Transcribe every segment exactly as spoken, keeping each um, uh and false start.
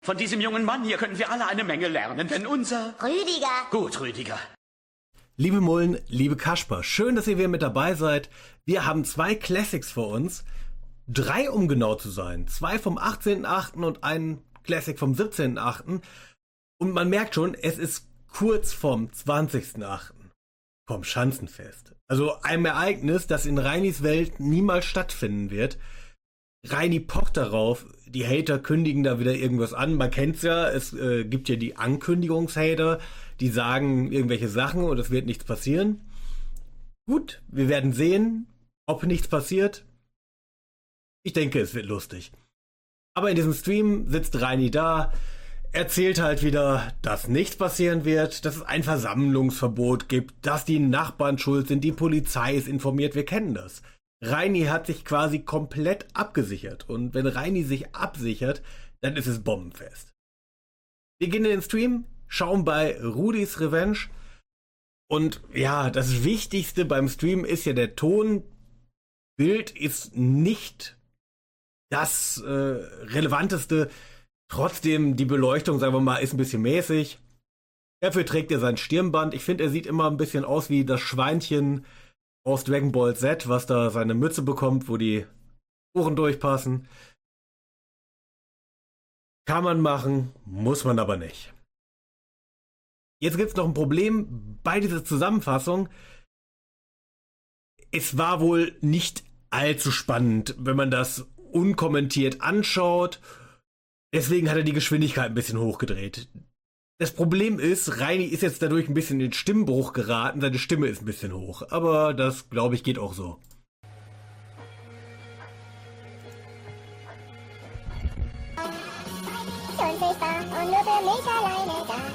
Von diesem jungen Mann hier können wir alle eine Menge lernen, denn unser... Rüdiger. Gut, Rüdiger. Liebe Mullen, liebe Kasper, schön, dass ihr wieder mit dabei seid. Wir haben zwei Classics vor uns. Drei, um genau zu sein. Zwei vom achtzehnten achten und ein Classic vom siebzehnten achten Und man merkt schon, es ist kurz vorm zwanzigsten achten Vom Schanzenfest. Also einem Ereignis, das in Reinis Welt niemals stattfinden wird. Reini pocht darauf, die Hater kündigen da wieder irgendwas an. Man kennt's ja, es äh, gibt ja die Ankündigungshater, die sagen irgendwelche Sachen und es wird nichts passieren. Gut, wir werden sehen, ob nichts passiert. Ich denke, es wird lustig. Aber in diesem Stream sitzt Reini da, erzählt halt wieder, dass nichts passieren wird, dass es ein Versammlungsverbot gibt, dass die Nachbarn schuld sind, die Polizei ist informiert, wir kennen das. Reini hat sich quasi komplett abgesichert. Und wenn Reini sich absichert, dann ist es bombenfest. Wir gehen in den Stream, schauen bei Rudis Revenge. Und ja, das Wichtigste beim Stream ist ja der Ton. Bild ist nicht das äh, Relevanteste. Trotzdem, die Beleuchtung, sagen wir mal, ist ein bisschen mäßig. Dafür trägt er sein Stirnband. Ich finde, er sieht immer ein bisschen aus wie das Schweinchen aus Dragon Ball Z, was da seine Mütze bekommt, wo die Ohren durchpassen. Kann man machen, muss man aber nicht. Jetzt gibt es noch ein Problem bei dieser Zusammenfassung. Es war wohl nicht allzu spannend, wenn man das unkommentiert anschaut. Deswegen hat er die Geschwindigkeit ein bisschen hochgedreht. Das Problem ist, Reini ist jetzt dadurch ein bisschen in Stimmbruch geraten, seine Stimme ist ein bisschen hoch. Aber das, glaube ich, geht auch so. Und nur für mich alleine da.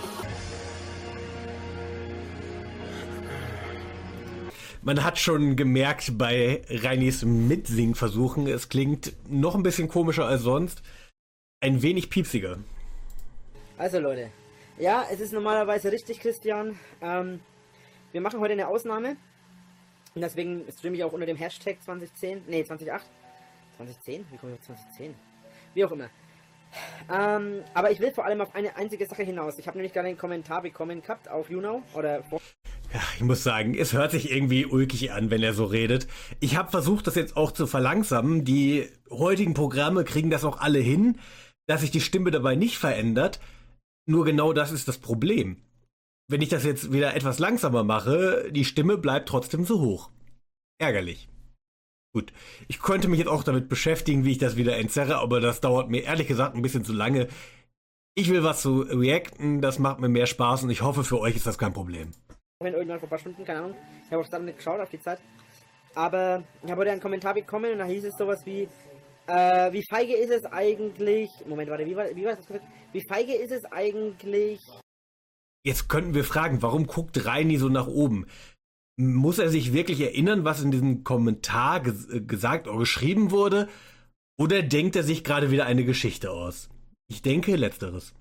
Man hat schon gemerkt bei Reinis Mitsingversuchen, es klingt noch ein bisschen komischer als sonst. Ein wenig piepsiger. Also Leute, ja, es ist normalerweise richtig, Christian. Ähm, wir machen heute eine Ausnahme. Und deswegen streame ich auch unter dem Hashtag zwanzig zehn, nee, zwanzig acht. zwanzig zehn? Wie komme ich auf zwanzig zehn? Wie auch immer. Ähm, aber ich will vor allem auf eine einzige Sache hinaus. Ich habe nämlich gerade einen Kommentar bekommen gehabt auf YouNow oder... Ja, ich muss sagen, es hört sich irgendwie ulkig an, wenn er so redet. Ich habe versucht, das jetzt auch zu verlangsamen. Die heutigen Programme kriegen das auch alle hin, dass sich die Stimme dabei nicht verändert. Nur genau das ist das Problem. Wenn ich das jetzt wieder etwas langsamer mache, die Stimme bleibt trotzdem so hoch. Ärgerlich. Gut, ich könnte mich jetzt auch damit beschäftigen, wie ich das wieder entzerre, aber das dauert mir ehrlich gesagt ein bisschen zu lange. Ich will was zu reacten, das macht mir mehr Spaß und ich hoffe, für euch ist das kein Problem. Irgendwann vor ein paar Stunden, keine Ahnung. Ich habe auch gerade nicht geschaut auf die Zeit. Aber ich habe heute einen Kommentar bekommen und da hieß es sowas wie, äh, wie feige ist es eigentlich... Moment, warte, wie war, wie war das? Wie feige ist es eigentlich... Jetzt könnten wir fragen, warum guckt Reini so nach oben? Muss er sich wirklich erinnern, was in diesem Kommentar ges- gesagt oder geschrieben wurde? Oder denkt er sich gerade wieder eine Geschichte aus? Ich denke Letzteres.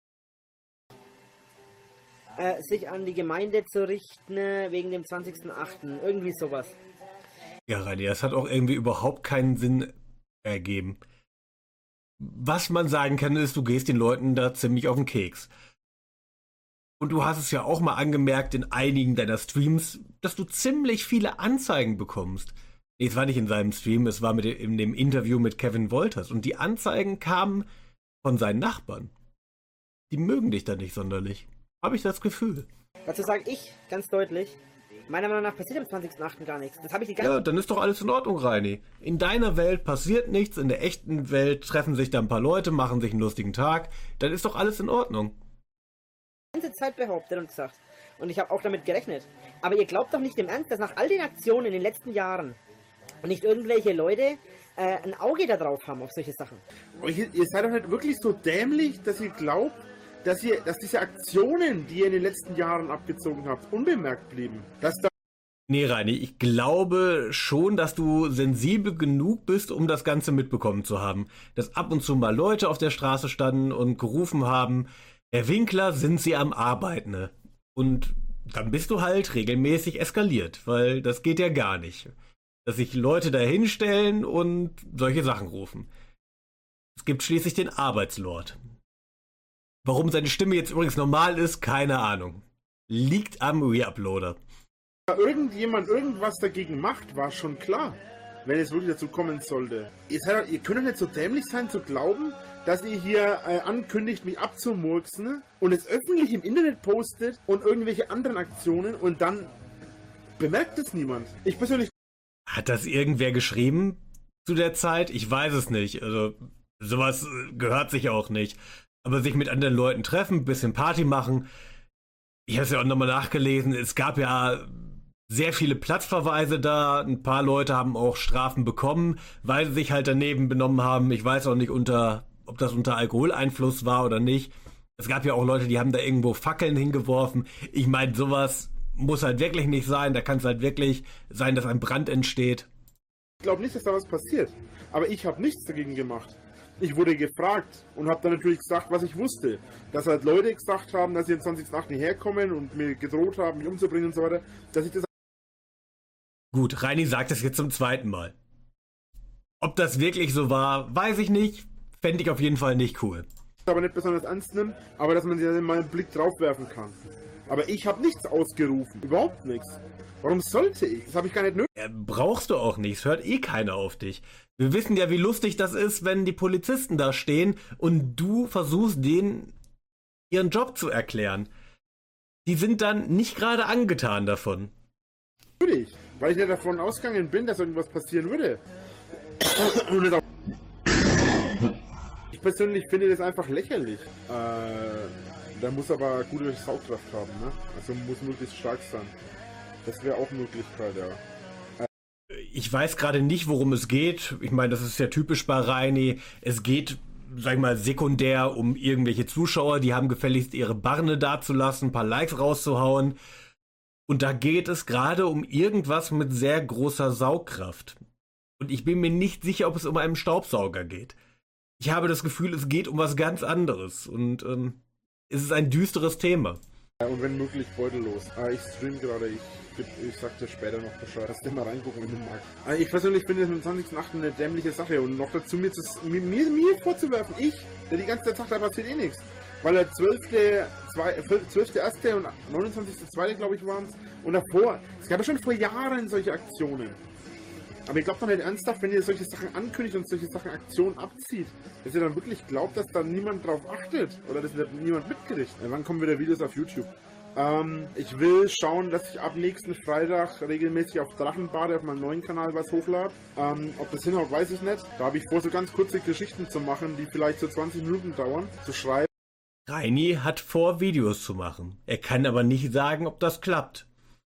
Äh, sich an die Gemeinde zu richten wegen dem zwanzigsten achten Irgendwie sowas. Ja, Reini, das hat auch irgendwie überhaupt keinen Sinn ergeben. Was man sagen kann, ist, du gehst den Leuten da ziemlich auf den Keks. Und du hast es ja auch mal angemerkt in einigen deiner Streams, dass du ziemlich viele Anzeigen bekommst. Nee, es war nicht in seinem Stream, es war mit dem, in dem Interview mit Kevin Wolters. Und die Anzeigen kamen von seinen Nachbarn. Die mögen dich da nicht sonderlich. Habe ich das Gefühl. Dazu sage ich ganz deutlich, meiner Meinung nach passiert am zwanzigsten achten gar nichts. Das habe ich die ganze Ja, dann ist doch alles in Ordnung, Reini. In deiner Welt passiert nichts, in der echten Welt treffen sich da ein paar Leute, machen sich einen lustigen Tag. Dann ist doch alles in Ordnung. ganze Zeit behauptet und gesagt. Und ich habe auch damit gerechnet. Aber ihr glaubt doch nicht im Ernst, dass nach all den Aktionen in den letzten Jahren nicht irgendwelche Leute äh, ein Auge da drauf haben auf solche Sachen. Aber ihr, ihr seid doch nicht wirklich so dämlich, dass ihr glaubt, dass ihr, dass diese Aktionen, die ihr in den letzten Jahren abgezogen habt, unbemerkt blieben. Dass da Nee, Reini, ich glaube schon, dass du sensibel genug bist, um das Ganze mitbekommen zu haben. Dass ab und zu mal Leute auf der Straße standen und gerufen haben, Herr Winkler, sind Sie am Arbeiten? Und dann bist du halt regelmäßig eskaliert, weil das geht ja gar nicht. Dass sich Leute da hinstellen und solche Sachen rufen. Es gibt schließlich den Arbeitslord. Warum seine Stimme jetzt übrigens normal ist, keine Ahnung. Liegt am Reuploader. Irgendjemand irgendwas dagegen macht, war schon klar, wenn es wirklich dazu kommen sollte. Ihr, seid, ihr könnt doch nicht so dämlich sein zu glauben, dass ihr hier äh, ankündigt, mich abzumurksen und es öffentlich im Internet postet und irgendwelche anderen Aktionen und dann bemerkt es niemand. Ich persönlich... Hat das irgendwer geschrieben zu der Zeit? Ich weiß es nicht. Also sowas gehört sich auch nicht. Aber sich mit anderen Leuten treffen, ein bisschen Party machen. Ich habe es ja auch nochmal nachgelesen. Es gab ja sehr viele Platzverweise da. Ein paar Leute haben auch Strafen bekommen, weil sie sich halt daneben benommen haben. Ich weiß auch nicht, unter, ob das unter Alkoholeinfluss war oder nicht. Es gab ja auch Leute, die haben da irgendwo Fackeln hingeworfen. Ich meine, sowas muss halt wirklich nicht sein. Da kann es halt wirklich sein, dass ein Brand entsteht. Ich glaube nicht, dass da was passiert. Aber ich habe nichts dagegen gemacht. Ich wurde gefragt und habe dann natürlich gesagt, was ich wusste. Dass halt Leute gesagt haben, dass sie am zwanzigsten achten hierher kommen und mir gedroht haben, mich umzubringen und so weiter. Dass ich das... Gut, Reini sagt es jetzt zum zweiten Mal. Ob das wirklich so war, weiß ich nicht. Fände ich auf jeden Fall nicht cool. Aber nicht besonders ernst nimmt, aber dass man sich dann mal einen Blick drauf werfen kann. Aber ich habe nichts ausgerufen. Überhaupt nichts. Warum sollte ich? Das habe ich gar nicht nötig. Ja, brauchst du auch nicht. Es hört eh keiner auf dich. Wir wissen ja, wie lustig das ist, wenn die Polizisten da stehen und du versuchst, denen ihren Job zu erklären. Die sind dann nicht gerade angetan davon. Natürlich. Weil ich nicht davon ausgegangen bin, dass irgendwas passieren würde. Und nicht auch ich persönlich finde das einfach lächerlich. Äh, da muss aber gute Saugkraft haben, ne? Also muss möglichst stark sein. Das wäre auch eine Möglichkeit, ja. Ich weiß gerade nicht, worum es geht. Ich meine, das ist ja typisch bei Reini. Es geht, sag ich mal, sekundär um irgendwelche Zuschauer, die haben gefälligst ihre Barne dazulassen, ein paar Likes rauszuhauen. Und da geht es gerade um irgendwas mit sehr großer Saugkraft. Und ich bin mir nicht sicher, ob es um einen Staubsauger geht. Ich habe das Gefühl, es geht um was ganz anderes. Und ähm, es ist ein düsteres Thema. Und wenn möglich, beutellos. Äh, ich stream gerade, ich, ich sag dir später noch Bescheid. Lass dir mal reingucken, wenn du magst. Äh, ich persönlich finde das am zwanzigsten achten eine dämliche Sache. Und noch dazu mir, zu, mir, mir, mir vorzuwerfen, ich, der die ganze Zeit sagt, da passiert eh nichts. Weil der zwölfte erste und neunundzwanzigste zweite glaube ich, waren es. Und davor, es gab ja schon vor Jahren solche Aktionen. Aber ich glaube doch nicht ernsthaft, wenn ihr solche Sachen ankündigt und solche Sachen Aktionen abzieht, dass ihr dann wirklich glaubt, dass da niemand drauf achtet oder dass da niemand mitkriegt. Ja, wann kommen wieder Videos auf YouTube? Ähm, ich will schauen, dass ich ab nächsten Freitag regelmäßig auf Drachenbade auf meinem neuen Kanal was hochlade. Ähm, ob das hinhaut, weiß ich nicht. Da habe ich vor, so ganz kurze Geschichten zu machen, die vielleicht so zwanzig Minuten dauern, zu schreiben. Reini hat vor, Videos zu machen. Er kann aber nicht sagen, ob das klappt.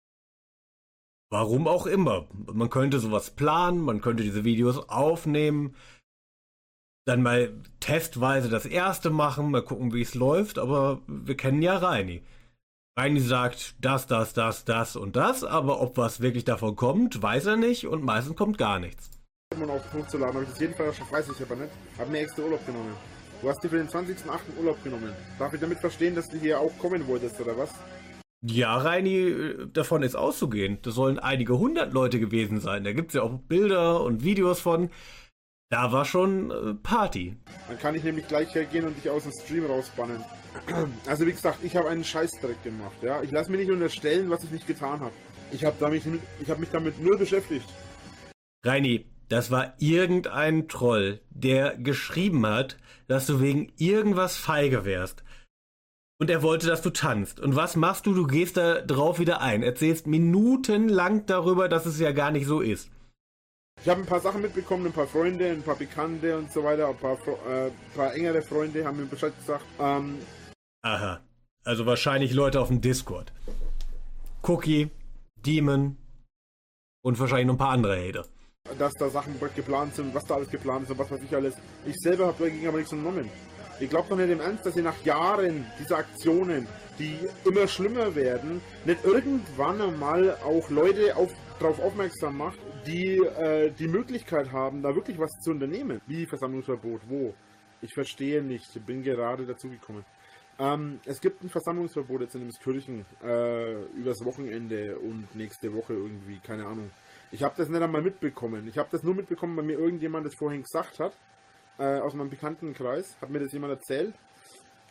Warum auch immer. Man könnte sowas planen, man könnte diese Videos aufnehmen, dann mal testweise das erste machen, mal gucken, wie es läuft, aber wir kennen ja Reini. Reini sagt das, das, das, das und das, aber ob was wirklich davon kommt, weiß er nicht und meistens kommt gar nichts. Man auf hochzuladen, habe ich das jeden Fall schon, weiß ich aber nicht. Habe mir extra Urlaub genommen. Du hast dir für den zwanzigsten achten Urlaub genommen. Darf ich damit verstehen, dass du hier auch kommen wolltest, oder was? Ja, Reini, davon ist auszugehen. Das sollen einige hundert Leute gewesen sein. Da gibt es ja auch Bilder und Videos von. Da war schon äh, Party. Dann kann ich nämlich gleich hergehen und dich aus dem Stream rausbannen. Also wie gesagt, ich habe einen Scheißdreck gemacht. Ja? Ich lasse mir nicht unterstellen, was ich nicht getan habe. Ich habe hab mich damit null beschäftigt. Reini, das war irgendein Troll, der geschrieben hat, dass du wegen irgendwas feige wärst. Und er wollte, dass du tanzt. Und was machst du? Du gehst da drauf wieder ein. Erzählst minutenlang darüber, dass es ja gar nicht so ist. Ich habe ein paar Sachen mitbekommen, ein paar Freunde, ein paar Bekannte und so weiter. Ein paar, äh, paar engere Freunde haben mir Bescheid gesagt. Ähm Aha. Also wahrscheinlich Leute auf dem Discord. Cookie, Demon und wahrscheinlich noch ein paar andere Hater. Dass da Sachen geplant sind, was da alles geplant ist und was weiß ich alles. Ich selber habe dagegen aber nichts unternommen. Ich glaube doch nicht im Ernst, dass ihr nach Jahren dieser Aktionen, die immer schlimmer werden, nicht irgendwann einmal auch Leute auf, darauf aufmerksam macht, die äh, die Möglichkeit haben, da wirklich was zu unternehmen. Wie Versammlungsverbot, wo? Ich verstehe nicht, ich bin gerade dazugekommen. Ähm, es gibt ein Versammlungsverbot jetzt in Emskirchen äh, übers Wochenende und nächste Woche irgendwie, keine Ahnung. Ich habe das nicht einmal mitbekommen. Ich habe das nur mitbekommen, weil mir irgendjemand das vorhin gesagt hat. Äh, aus meinem Bekanntenkreis, hat mir das jemand erzählt.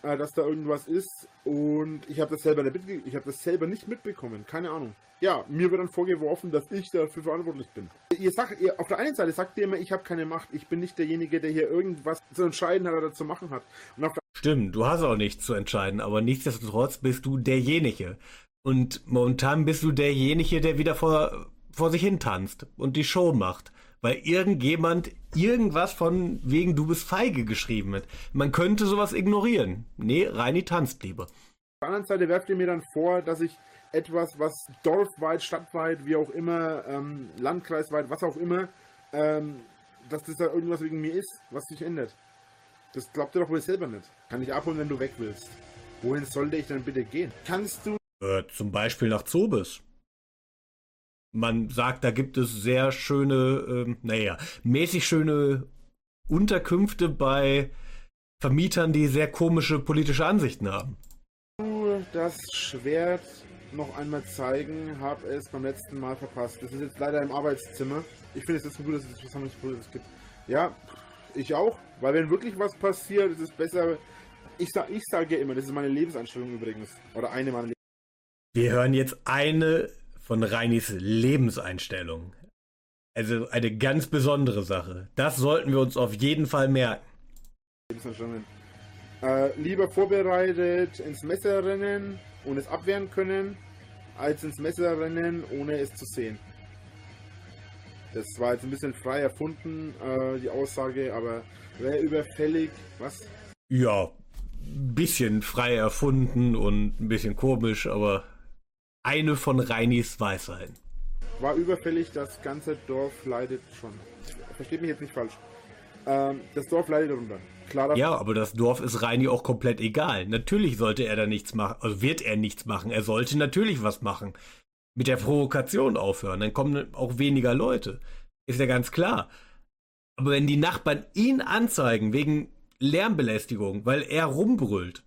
äh, dass da irgendwas ist und ich habe das selber nicht mitge- ich habe das selber nicht mitbekommen, keine Ahnung. Ja, mir wird dann vorgeworfen, dass ich dafür verantwortlich bin. Ihr sagt, ihr, auf der einen Seite sagt ihr immer, ich habe keine Macht, ich bin nicht derjenige, der hier irgendwas zu entscheiden hat oder zu machen hat. Und auf der Stimmt, du hast auch nichts zu entscheiden, aber nichtsdestotrotz bist du derjenige. Und momentan bist du derjenige, der wieder vor, vor sich hin tanzt und die Show macht. Weil irgendjemand irgendwas von wegen du bist feige geschrieben hat. Man könnte sowas ignorieren. Nee, Reini tanzt lieber. Auf der anderen Seite werft ihr mir dann vor, dass ich etwas, was dorfweit, stadtweit, wie auch immer, ähm, landkreisweit, was auch immer, ähm, dass das da irgendwas wegen mir ist, was sich ändert. Das glaubt ihr doch wohl selber nicht. Kann ich abholen, wenn du weg willst. Wohin sollte ich denn bitte gehen? Kannst du... Äh, zum Beispiel nach Zobis. Man sagt, da gibt es sehr schöne, ähm, naja, mäßig schöne Unterkünfte bei Vermietern, die sehr komische politische Ansichten haben. das Schwert noch einmal zeigen, habe es beim letzten Mal verpasst. Das ist jetzt leider im Arbeitszimmer. Ich finde es jetzt gut, dass es das Versammlungsprozess gibt. Ja, ich auch, weil wenn wirklich was passiert, ist es besser. Ich, sag, ich sage ja immer, das ist meine Lebenseinstellung übrigens. Oder eine meiner Lebenseinstellungen. Wir hören jetzt eine von Reinis Lebenseinstellungen. Also eine ganz besondere Sache. Das sollten wir uns auf jeden Fall merken. Äh, lieber vorbereitet ins Messer rennen und es abwehren können, als ins Messer rennen, ohne es zu sehen. Das war jetzt ein bisschen frei erfunden, äh, die Aussage, aber wäre überfällig, was? Ja, ein bisschen frei erfunden und ein bisschen komisch, aber eine von Reinis Weisheiten. War überfällig, das ganze Dorf leidet schon. Versteht mich jetzt nicht falsch. Ähm, das Dorf leidet darunter. Klar, ja, aber das Dorf ist Reini auch komplett egal. Natürlich sollte er da nichts machen, also wird er nichts machen. Er sollte natürlich was machen. Mit der Provokation aufhören, dann kommen auch weniger Leute. Ist ja ganz klar. Aber wenn die Nachbarn ihn anzeigen wegen Lärmbelästigung, weil er rumbrüllt,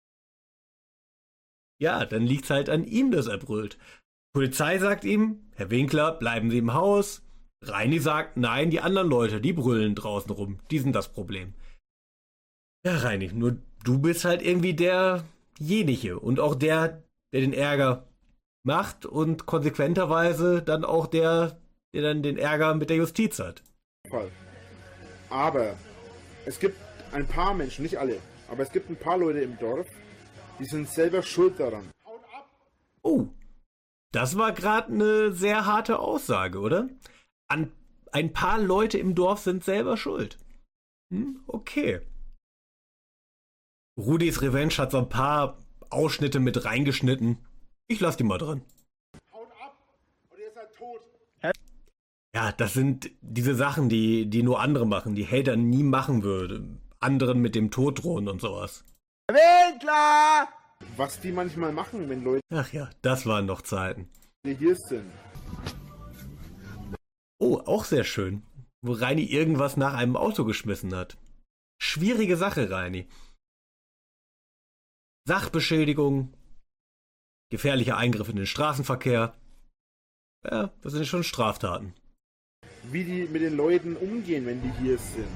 ja, dann liegt's halt an ihm, dass er brüllt. Polizei sagt ihm, Herr Winkler, bleiben Sie im Haus. Reini sagt, nein, die anderen Leute, die brüllen draußen rum. Die sind das Problem. Ja, Reini, nur du bist halt irgendwie derjenige und auch der, der den Ärger macht und konsequenterweise dann auch der, der dann den Ärger mit der Justiz hat. Aber es gibt ein paar Menschen, nicht alle, aber es gibt ein paar Leute im Dorf, die sind selber schuld daran. Oh, das war gerade eine sehr harte Aussage, oder? An, ein paar Leute im Dorf sind selber schuld. Hm, okay. Rudis Revenge hat so ein paar Ausschnitte mit reingeschnitten. Ich lass die mal drin. Haut ab und ihr seid tot. Ja, das sind diese Sachen, die, die nur andere machen, die Hater nie machen würde. Anderen mit dem Tod drohen und sowas. Winkler! Was die manchmal machen, wenn Leute Ach ja, das waren noch Zeiten. hier sind. Oh, auch sehr schön. Wo Reini irgendwas nach einem Auto geschmissen hat. Schwierige Sache, Reini. Sachbeschädigung, gefährlicher Eingriff in den Straßenverkehr. Ja, das sind schon Straftaten. Wie die mit den Leuten umgehen, wenn die hier sind.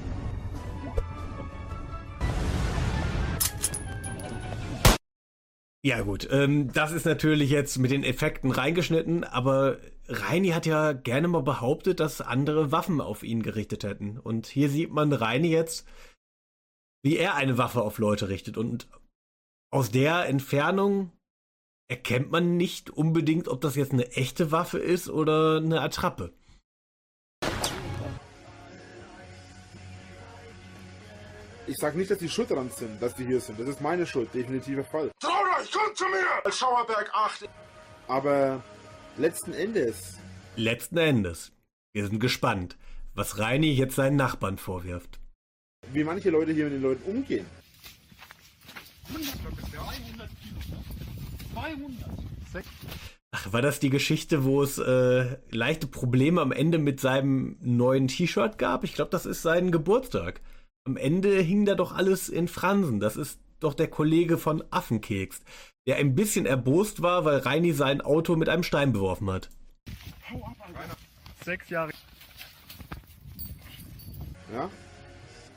Ja gut, ähm, das ist natürlich jetzt mit den Effekten reingeschnitten, aber Reini hat ja gerne mal behauptet, dass andere Waffen auf ihn gerichtet hätten. Und hier sieht man Reini jetzt, wie er eine Waffe auf Leute richtet. Und aus der Entfernung erkennt man nicht unbedingt, ob das jetzt eine echte Waffe ist oder eine Attrappe. Ich sag nicht, dass die schuld daran sind, dass die hier sind. Das ist meine Schuld, definitiver Fall. Traut euch, kommt zu mir! Als Schauerberg acht. Aber letzten Endes... Letzten Endes. Wir sind gespannt, was Reini jetzt seinen Nachbarn vorwirft. Wie manche Leute hier mit den Leuten umgehen. Ach, war das die Geschichte, wo es äh, leichte Probleme am Ende mit seinem neuen T-Shirt gab? Ich glaube, das ist sein Geburtstag. Am Ende hing da doch alles in Fransen. Das ist doch der Kollege von Affenkeks, der ein bisschen erbost war, weil Reini sein Auto mit einem Stein beworfen hat. Hau ab, Alter. Sechs Jahre. Ja?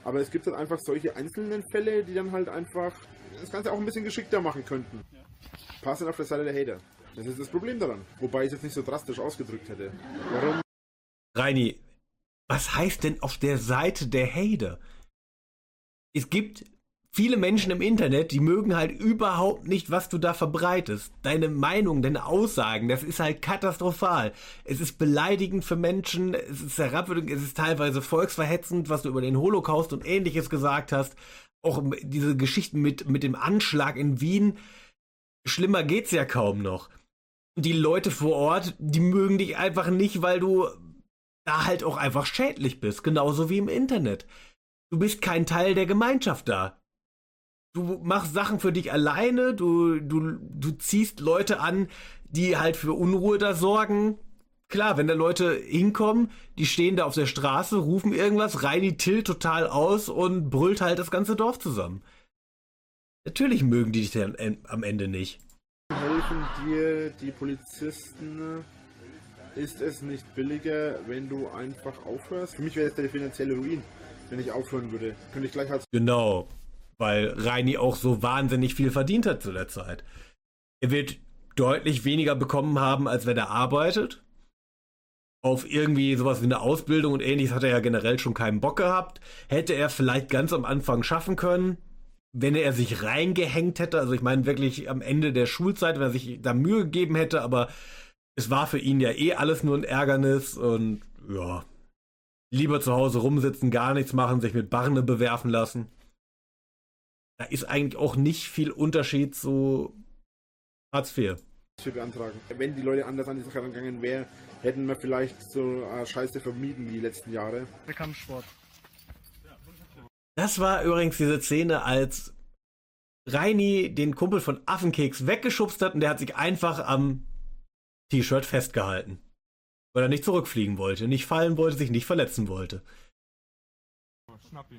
Aber es gibt halt einfach solche einzelnen Fälle, die dann halt einfach das Ganze auch ein bisschen geschickter machen könnten. Passen auf der Seite der Hater. Das ist das Problem daran. Wobei ich es jetzt nicht so drastisch ausgedrückt hätte. Warum? Reini, was heißt denn auf der Seite der Hater? Es gibt viele Menschen im Internet, die mögen halt überhaupt nicht, was du da verbreitest. Deine Meinung, deine Aussagen, das ist halt katastrophal. Es ist beleidigend für Menschen, es ist herabwürdigend, es ist teilweise volksverhetzend, was du über den Holocaust und Ähnliches gesagt hast. Auch diese Geschichten mit, mit dem Anschlag in Wien. Schlimmer geht's ja kaum noch. Die Leute vor Ort, die mögen dich einfach nicht, weil du da halt auch einfach schädlich bist. Genauso wie im Internet. Du bist kein Teil der Gemeinschaft da. Du machst Sachen für dich alleine, du, du, du ziehst Leute an, die halt für Unruhe da sorgen. Klar, wenn da Leute hinkommen, die stehen da auf der Straße, rufen irgendwas, Reini tillt total aus und brüllt halt das ganze Dorf zusammen. Natürlich mögen die dich dann am Ende nicht. Helfen dir die Polizisten? Ist es nicht billiger, wenn du einfach aufhörst? Für mich wäre das der finanzielle Ruin, wenn ich aufhören würde. Könnte ich gleich als... Genau. Weil Reini auch so wahnsinnig viel verdient hat zu der Zeit. Er wird deutlich weniger bekommen haben, als wenn er arbeitet. Auf irgendwie sowas wie eine Ausbildung und ähnliches hat er ja generell schon keinen Bock gehabt. Hätte er vielleicht ganz am Anfang schaffen können, wenn er sich reingehängt hätte. Also ich meine wirklich am Ende der Schulzeit, wenn er sich da Mühe gegeben hätte, aber es war für ihn ja eh alles nur ein Ärgernis und ja, lieber zu Hause rumsitzen, gar nichts machen, sich mit Barne bewerfen lassen. Da ist eigentlich auch nicht viel Unterschied zu Hartz vier. beantragen. Wenn die Leute anders an die Sache rangegangen wären, hätten wir vielleicht so äh, Scheiße vermieden wie die letzten Jahre. Der Kampfsport. Das war übrigens diese Szene, als Reini den Kumpel von Affenkeks weggeschubst hat und der hat sich einfach am T-Shirt festgehalten. Weil er nicht zurückfliegen wollte, nicht fallen wollte, sich nicht verletzen wollte. Schnappi.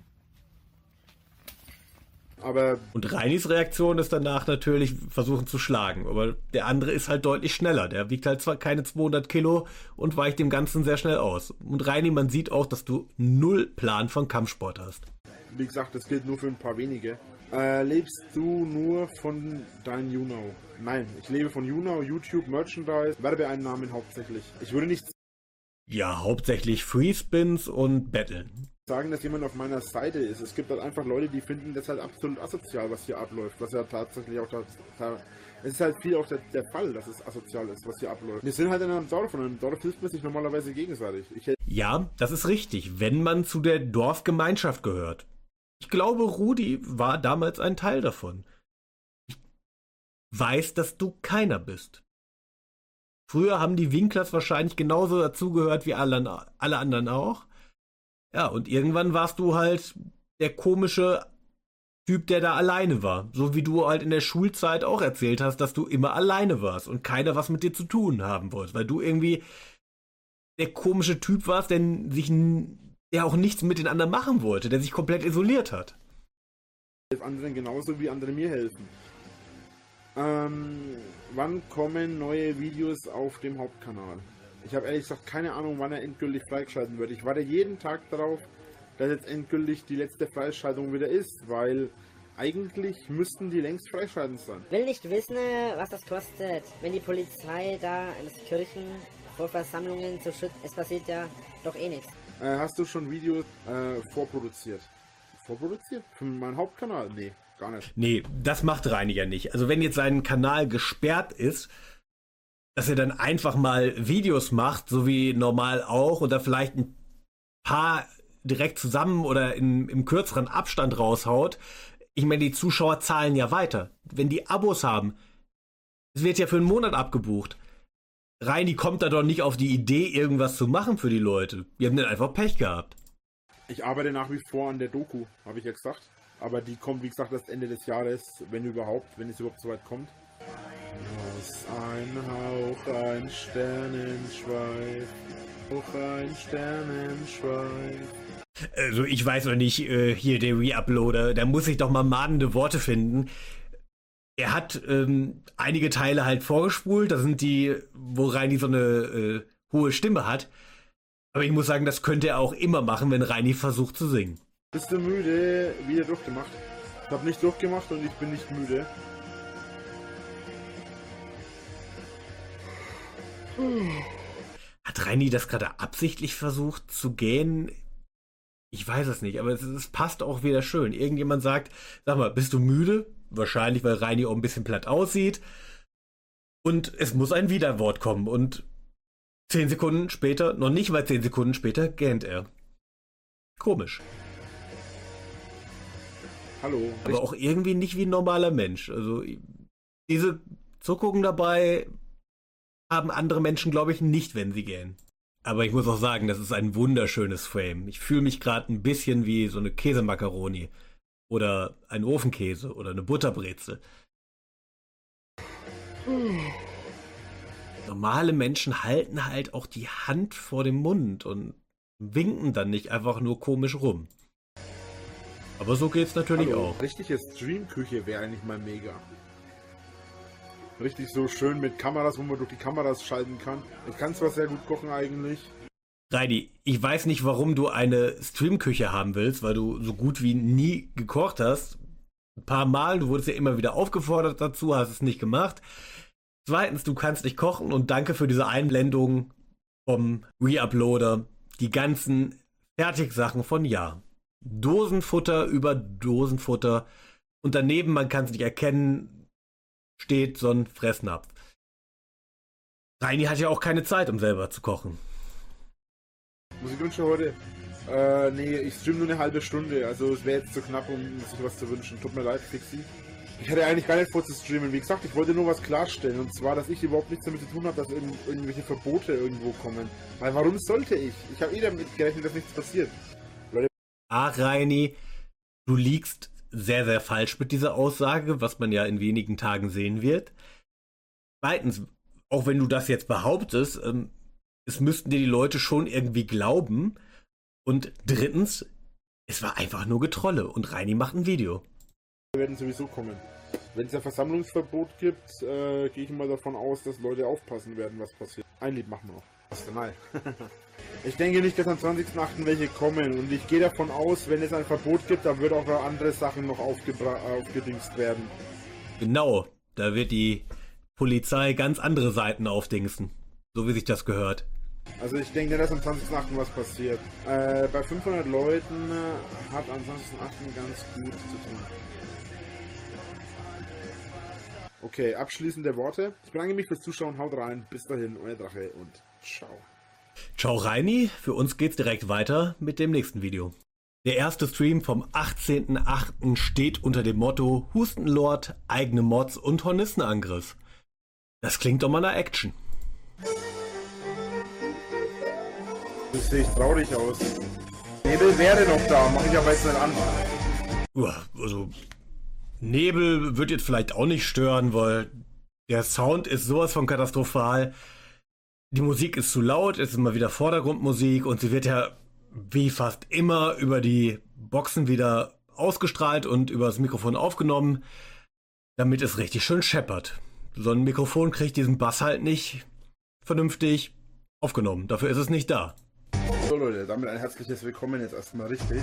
Aber Und Reinis Reaktion ist danach natürlich versuchen zu schlagen. Aber der andere ist halt deutlich schneller. Der wiegt halt zwar keine zweihundert Kilo und weicht dem Ganzen sehr schnell aus. Und Reini, man sieht auch, dass du null Plan von Kampfsport hast. wie gesagt, das gilt nur für ein paar wenige. Äh, lebst du nur von deinem YouNow? Nein, ich lebe von YouNow, YouTube, Merchandise, Werbeeinnahmen hauptsächlich. Ich würde nicht Ja, hauptsächlich Freespins und Betteln. sagen, dass jemand auf meiner Seite ist. Es gibt halt einfach Leute, die finden das halt absolut asozial, was hier abläuft. Was ja tatsächlich auch... Ta- es ist halt viel auch der, der Fall, dass es asozial ist, was hier abläuft. Wir sind halt in einem Dorf und in einem Dorf hilft man sich normalerweise gegenseitig. Ich Ja, das ist richtig, wenn man zu der Dorfgemeinschaft gehört. Ich glaube, Rudi war damals ein Teil davon. Ich weiß, dass du keiner bist. Früher haben die Winklers wahrscheinlich genauso dazugehört wie alle, alle anderen auch. Ja, und irgendwann warst du halt der komische Typ, der da alleine war. So wie du halt in der Schulzeit auch erzählt hast, dass du immer alleine warst und keiner was mit dir zu tun haben wollte. Weil du irgendwie der komische Typ warst, der sich der auch nichts mit den anderen machen wollte, der sich komplett isoliert hat. helfe anderen genauso wie andere mir helfen. Ähm, wann kommen neue Videos auf dem Hauptkanal? Ich habe ehrlich gesagt keine Ahnung, wann er endgültig freigeschalten wird. Ich warte jeden Tag darauf, dass jetzt endgültig die letzte Freischaltung wieder ist, weil eigentlich müssten die längst freischalten sein. Will nicht wissen, was das kostet, wenn die Polizei da in den Kirchen vor Versammlungen zu schützen. Es passiert ja doch eh nichts. Äh, hast du schon Videos äh, vorproduziert? Vorproduziert? Für meinen Hauptkanal? Nee, gar nicht. Nee, das macht Reini ja nicht. Also wenn jetzt sein Kanal gesperrt ist, dass er dann einfach mal Videos macht, so wie normal auch, oder vielleicht ein paar direkt zusammen oder in, im kürzeren Abstand raushaut. Ich meine, die Zuschauer zahlen ja weiter. Wenn die Abos haben, es wird ja für einen Monat abgebucht. Reini kommt da doch nicht auf die Idee, irgendwas zu machen für die Leute. Wir haben dann einfach Pech gehabt. Ich arbeite nach wie vor an der Doku, habe ich ja gesagt. Aber die kommt, wie gesagt, erst Ende des Jahres, wenn überhaupt, wenn es überhaupt so weit kommt. Aus ein Hauch, ein Sternenschweif, Hauch, ein Sternenschweif. Also ich weiß noch nicht, äh, hier der Reuploader, da muss ich doch mal mahnende Worte finden. Er hat ähm, einige Teile halt vorgespult, das sind die, wo Reini so eine äh, hohe Stimme hat. Aber ich muss sagen, das könnte er auch immer machen, wenn Reini versucht zu singen. Bist du müde? Wieder durchgemacht. Ich habe nicht durchgemacht und ich bin nicht müde. Hat Reini das gerade absichtlich versucht zu gähnen? Ich weiß es nicht, aber es, es passt auch wieder schön. Irgendjemand sagt, sag mal, bist du müde? Wahrscheinlich, weil Reini auch ein bisschen platt aussieht. Und es muss ein Widerwort kommen. Und zehn Sekunden später, noch nicht mal zehn Sekunden später, gähnt er. Komisch. Hallo. Aber auch irgendwie nicht wie ein normaler Mensch. Also diese Zuckungen dabei haben andere Menschen, glaube ich, nicht, wenn sie gähnen. Aber ich muss auch sagen, das ist ein wunderschönes Frame. Ich fühle mich gerade ein bisschen wie so eine Käsemakaroni oder ein Ofenkäse oder eine Butterbrezel. Normale Menschen halten halt auch die Hand vor dem Mund und winken dann nicht einfach nur komisch rum. Aber so geht's natürlich Hallo. auch. Richtige Streamküche wäre eigentlich mal mega. Richtig so schön mit Kameras, wo man durch die Kameras schalten kann. Ich kann zwar sehr gut kochen eigentlich. Reini, ich weiß nicht, warum du eine Streamküche haben willst, weil du so gut wie nie gekocht hast. Ein paar Mal, du wurdest ja immer wieder aufgefordert dazu, hast es nicht gemacht. Zweitens, du kannst nicht kochen und danke für diese Einblendung vom Reuploader. Die ganzen Fertigsachen von Ja. Dosenfutter über Dosenfutter und daneben, man kann es nicht erkennen, steht so ein Fressnapf. Reini hat ja auch keine Zeit, um selber zu kochen. Musikwünsche heute? Äh, nee, ich stream nur eine halbe Stunde, also es wäre jetzt zu knapp, um sich was zu wünschen. Tut mir leid, Fixi. Ich hatte eigentlich gar nicht vor zu streamen. Wie gesagt, ich wollte nur was klarstellen. Und zwar, dass ich überhaupt nichts damit zu tun habe, dass irgend irgendwelche Verbote irgendwo kommen. Weil warum sollte ich? Ich habe eh damit gerechnet, dass nichts passiert. Leute. Ach, Reini, du liegst sehr, sehr falsch mit dieser Aussage, was man ja in wenigen Tagen sehen wird. Zweitens, auch wenn du das jetzt behauptest, ähm, es müssten dir die Leute schon irgendwie glauben. Und drittens, es war einfach nur Getrolle und Reini macht ein Video. Werden sowieso kommen. Wenn es ein Versammlungsverbot gibt, äh, gehe ich mal davon aus, dass Leute aufpassen werden, was passiert. Ein Lied machen wir noch. Was denn mal? Ich denke nicht, dass am zwanzigsten achten welche kommen und ich gehe davon aus, wenn es ein Verbot gibt, dann wird auch noch andere Sachen noch aufgedingst werden. Genau, da wird die Polizei ganz andere Seiten aufdingsen, so wie sich das gehört. Also ich denke nicht, dass am zwanzigsten achten was passiert. Äh, bei fünfhundert Leuten äh, hat am zwanzigsten achten ganz gut zu tun. Okay, abschließende Worte. Ich bedanke mich fürs Zuschauen, haut rein, bis dahin, euer Drache und ciao. Ciao Reini, für uns geht's direkt weiter mit dem nächsten Video. Der erste Stream vom achtzehnten achten steht unter dem Motto Hustenlord, eigene Mods und Hornissenangriff. Das klingt doch mal nach Action. Das sehe ich traurig aus. Nebel wäre noch da, mache ich aber jetzt nicht an. Uah, also Nebel wird jetzt vielleicht auch nicht stören, weil der Sound ist sowas von katastrophal. Die Musik ist zu laut, es ist immer wieder Vordergrundmusik und sie wird ja wie fast immer über die Boxen wieder ausgestrahlt und über das Mikrofon aufgenommen, damit es richtig schön scheppert. So ein Mikrofon kriegt diesen Bass halt nicht vernünftig aufgenommen, dafür ist es nicht da. So Leute, damit ein herzliches Willkommen jetzt erstmal richtig.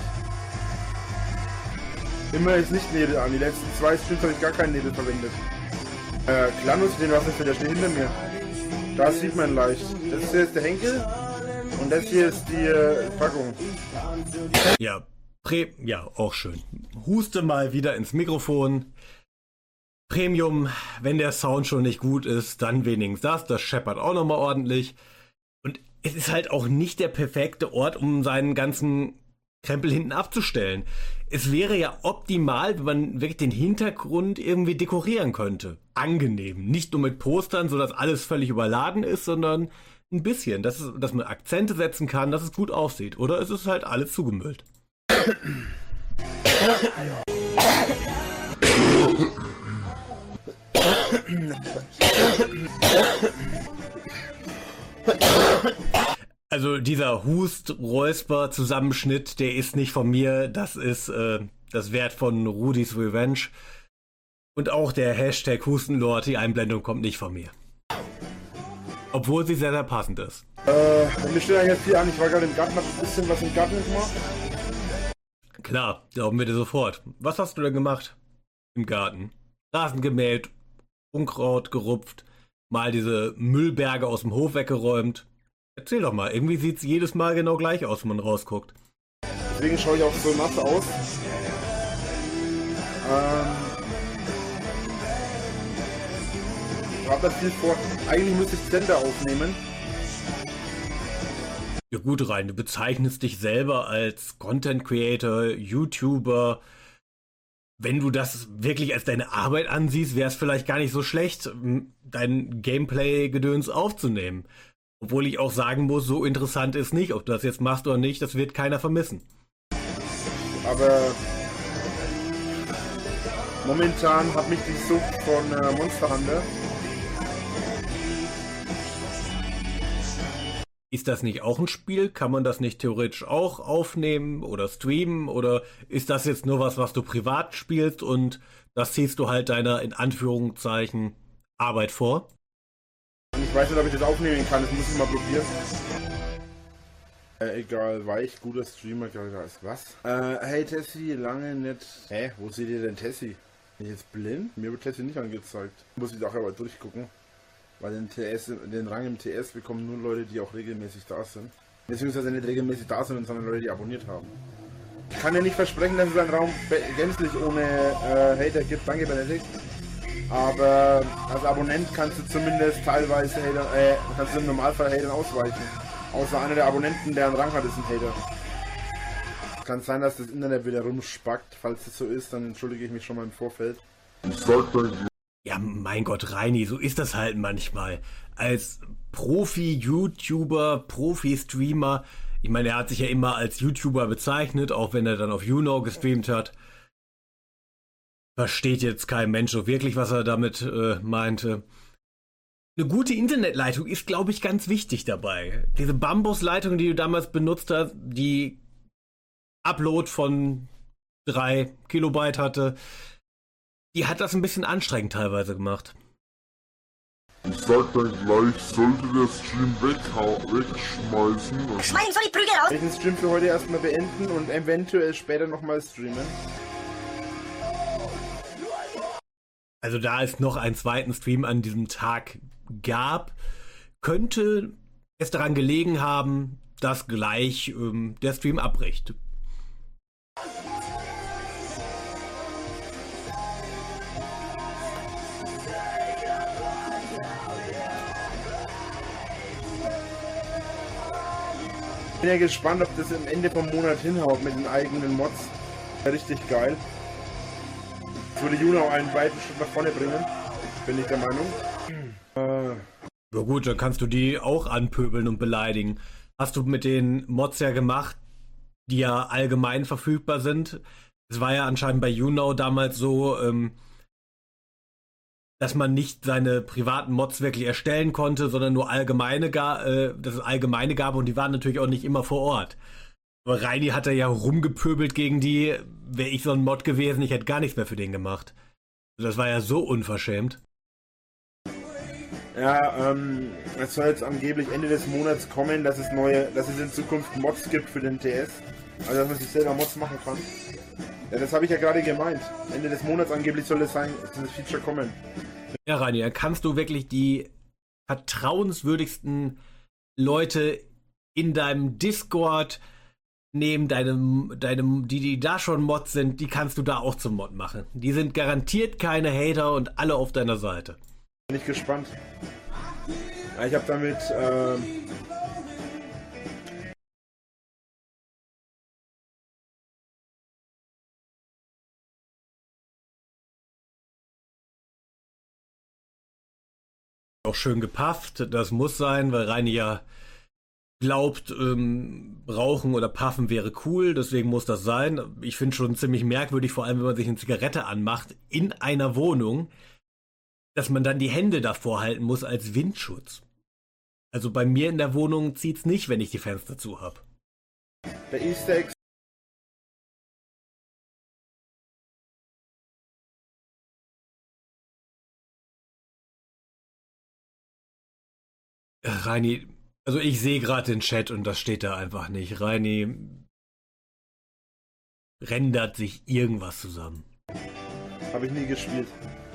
Immer ist nicht Nebel an, die letzten zwei Streams habe ich gar keinen Nebel verwendet. Äh, Klanus, den was ist, der steht hinter mir. Da sieht man leicht. Das hier ist der Henkel und das hier ist die äh, Packung. Ja, Pre ja, auch schön. Huste mal wieder ins Mikrofon. Premium, wenn der Sound schon nicht gut ist, dann wenigstens das. Das scheppert auch nochmal ordentlich. Und es ist halt auch nicht der perfekte Ort, um seinen ganzen Krempel hinten abzustellen. Es wäre ja optimal, wenn man wirklich den Hintergrund irgendwie dekorieren könnte. Angenehm. Nicht nur mit Postern, sodass alles völlig überladen ist, sondern ein bisschen, dass, es, dass man Akzente setzen kann, dass es gut aussieht. Oder es ist halt alles zugemüllt. Also dieser Hust-Räusper-Zusammenschnitt, der ist nicht von mir, das ist äh, das Werk von Rudy's Revenge. Und auch der Hashtag Hustenlord, die Einblendung kommt nicht von mir. Obwohl sie sehr, sehr passend ist. Äh, mir steht eigentlich jetzt viel an, ich war gerade im Garten, hab ein bisschen was im Garten gemacht. klar, glauben wir dir sofort. Was hast du denn gemacht im Garten? Rasen gemäht, Unkraut gerupft, mal diese Müllberge aus dem Hof weggeräumt. Erzähl doch mal, irgendwie sieht es jedes Mal genau gleich aus, wenn man rausguckt. Deswegen schaue ich auch so nass aus. Ähm, ich habe da viel vor. Eigentlich müsste ich Sender aufnehmen. Ja gut, Rein, du bezeichnest dich selber als Content Creator, YouTuber. Wenn du das wirklich als deine Arbeit ansiehst, wäre es vielleicht gar nicht so schlecht, dein Gameplay-Gedöns aufzunehmen. Obwohl ich auch sagen muss, so interessant ist nicht. Ob du das jetzt machst oder nicht, das wird keiner vermissen. Aber momentan hat mich die Sucht von äh, Monster Hunter. Ist das nicht auch ein Spiel? Kann man das nicht theoretisch auch aufnehmen oder streamen? Oder ist das jetzt nur was, was du privat spielst und das ziehst du halt deiner, in Anführungszeichen, Arbeit vor? Ich weiß nicht, ob ich das aufnehmen kann, das muss ich mal probieren. Äh, egal, weich, guter Streamer, gerade da ist was. Äh, hey Tessie, lange nicht. Hä, wo seht ihr denn Tessie? Bin ich jetzt blind? Mir wird Tessie nicht angezeigt. Muss ich doch aber durchgucken. Weil den, T S, den Rang im T S bekommen nur Leute, die auch regelmäßig da sind. Beziehungsweise nicht regelmäßig da sind, sondern Leute, die abonniert haben. Ich kann ja nicht versprechen, dass es einen Raum gänzlich ohne äh, Hater gibt. Danke, Benedikt. Aber als Abonnent kannst du zumindest teilweise Hater, äh, kannst du im Normalfall Hatern ausweichen. Außer einer der Abonnenten, der einen Rang hat, ist ein Hater. Kann sein, dass das Internet wieder rumspackt. Falls das so ist, dann entschuldige ich mich schon mal im Vorfeld. Ja, mein Gott, Reini, so ist das halt manchmal. Als Profi-YouTuber, Profi-Streamer, ich meine, er hat sich ja immer als YouTuber bezeichnet, auch wenn er dann auf YouNow gestreamt hat. Versteht jetzt kein Mensch so wirklich, was er damit äh, meinte. Eine gute Internetleitung ist, glaube ich, ganz wichtig dabei. Diese Bambusleitung, die du damals benutzt hast, die Upload von drei Kilobyte hatte, die hat das ein bisschen anstrengend teilweise gemacht. Ich sag dann gleich, sollte der Stream wegschmeißen. Schmeißen soll die Prügel raus! Ich den Stream für heute erstmal beenden und eventuell später nochmal streamen. Also da es noch einen zweiten Stream an diesem Tag gab, könnte es daran gelegen haben, dass gleich ähm, der Stream abbricht. Ich bin ja gespannt, ob das am Ende vom Monat hinhaut mit den eigenen Mods. Richtig geil. Das würde YouNow einen weiten Schritt nach vorne bringen, bin ich der Meinung. Äh. Ja gut, dann kannst du die auch anpöbeln und beleidigen. Hast du mit den Mods ja gemacht, die ja allgemein verfügbar sind. Es war ja anscheinend bei YouNow damals so, ähm, dass man nicht seine privaten Mods wirklich erstellen konnte, sondern nur allgemeine, äh, dass es allgemeine gab und die waren natürlich auch nicht immer vor Ort. Aber Reini hat ja rumgepöbelt gegen die, wäre ich so ein Mod gewesen, ich hätte gar nichts mehr für den gemacht. Das war ja so unverschämt. Ja, ähm, es soll jetzt angeblich Ende des Monats kommen, dass es neue, dass es in Zukunft Mods gibt für den T S. Also dass man sich selber Mods machen kann. Ja, das habe ich ja gerade gemeint. Ende des Monats angeblich soll es sein, dieses Feature kommen. Ja, Reini, dann kannst du wirklich die vertrauenswürdigsten Leute in deinem Discord nehmen, deinem, deinem, die, die da schon Mods sind, die kannst du da auch zum Mod machen. Die sind garantiert keine Hater und alle auf deiner Seite. Bin ich gespannt. Ja, ich habe damit, ähm, auch schön gepafft, das muss sein, weil Reini ja glaubt, ähm, Rauchen oder Puffen wäre cool, deswegen muss das sein. Ich finde schon ziemlich merkwürdig, vor allem wenn man sich eine Zigarette anmacht, in einer Wohnung, dass man dann die Hände davor halten muss als Windschutz. Also bei mir in der Wohnung zieht's nicht, wenn ich die Fenster zu habe. der Easter Egg. Reini, also ich sehe gerade den Chat und das steht da einfach nicht. Reini rendert sich irgendwas zusammen. Habe ich nie gespielt.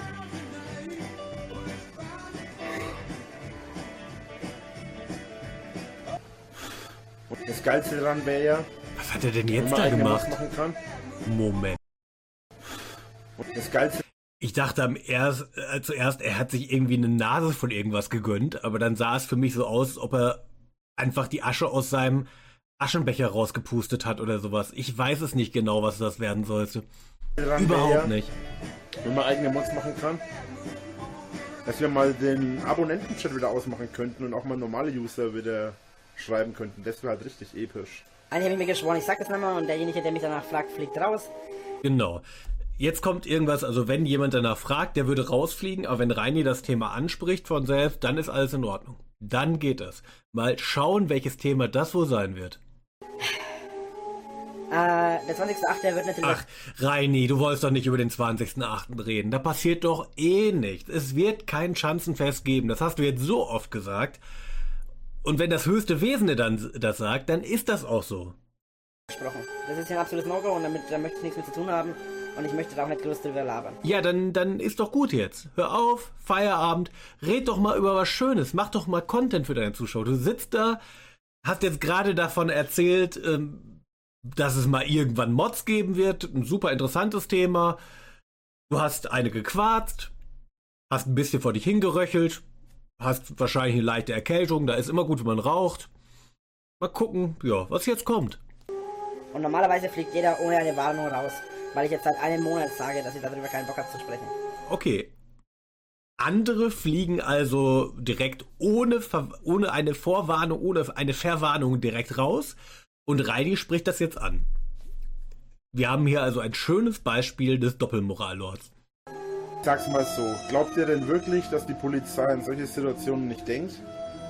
Und das Geilste daran wäre ja, Was hat er denn wenn jetzt man da eigene gemacht? Mods machen kann. Moment. Und das Geilste, Ich dachte am erst, äh, zuerst, er hat sich irgendwie eine Nase von irgendwas gegönnt, aber dann sah es für mich so aus, als ob er einfach die Asche aus seinem Aschenbecher rausgepustet hat oder sowas. Ich weiß es nicht genau, was das werden sollte. daran Überhaupt wär ja, nicht. wenn man eigene Mods machen kann, dass wir mal den Abonnenten-Chat wieder ausmachen könnten und auch mal normale User wieder schreiben könnten. Das wäre halt richtig episch. Eigentlich habe ich mir geschworen, ich sag das nochmal und derjenige, der mich danach fragt, fliegt raus. Genau. Jetzt kommt irgendwas, also wenn jemand danach fragt, der würde rausfliegen, aber wenn Reini das Thema anspricht von selbst, dann ist alles in Ordnung. Dann geht es. Mal schauen, welches Thema das wohl sein wird. Äh, der zwanzigste achte wird natürlich... Ach, Reini, du wolltest doch nicht über den zwanzigsten achten reden. Da passiert doch eh nichts. Es wird kein Schanzenfest geben. Das hast du jetzt so oft gesagt. Und wenn das höchste Wesene dann das sagt, dann ist das auch so. Gesprochen. Das ist hier ein absolutes No-Go und damit, da möchte ich nichts mit zu tun haben und ich möchte da auch nicht groß drüber labern. Ja, dann, dann ist doch gut jetzt. Hör auf, Feierabend, red doch mal über was Schönes, mach doch mal Content für deine Zuschauer. Du sitzt da, hast jetzt gerade davon erzählt, ähm, dass es mal irgendwann Mods geben wird, ein super interessantes Thema. Du hast eine gequarzt, hast ein bisschen vor dich hingeröchelt, hast wahrscheinlich eine leichte Erkältung, da ist immer gut, wenn man raucht. Mal gucken, ja, was jetzt kommt. Und normalerweise fliegt jeder ohne eine Warnung raus, weil ich jetzt seit einem Monat sage, dass ich darüber keinen Bock habe zu sprechen. Okay. Andere fliegen also direkt ohne, Ver ohne eine Vorwarnung, ohne eine Verwarnung direkt raus. Und Reini spricht das jetzt an. Wir haben hier also ein schönes Beispiel des Doppelmorallords. Ich sag's mal so, glaubt ihr denn wirklich, dass die Polizei in solche Situationen nicht denkt?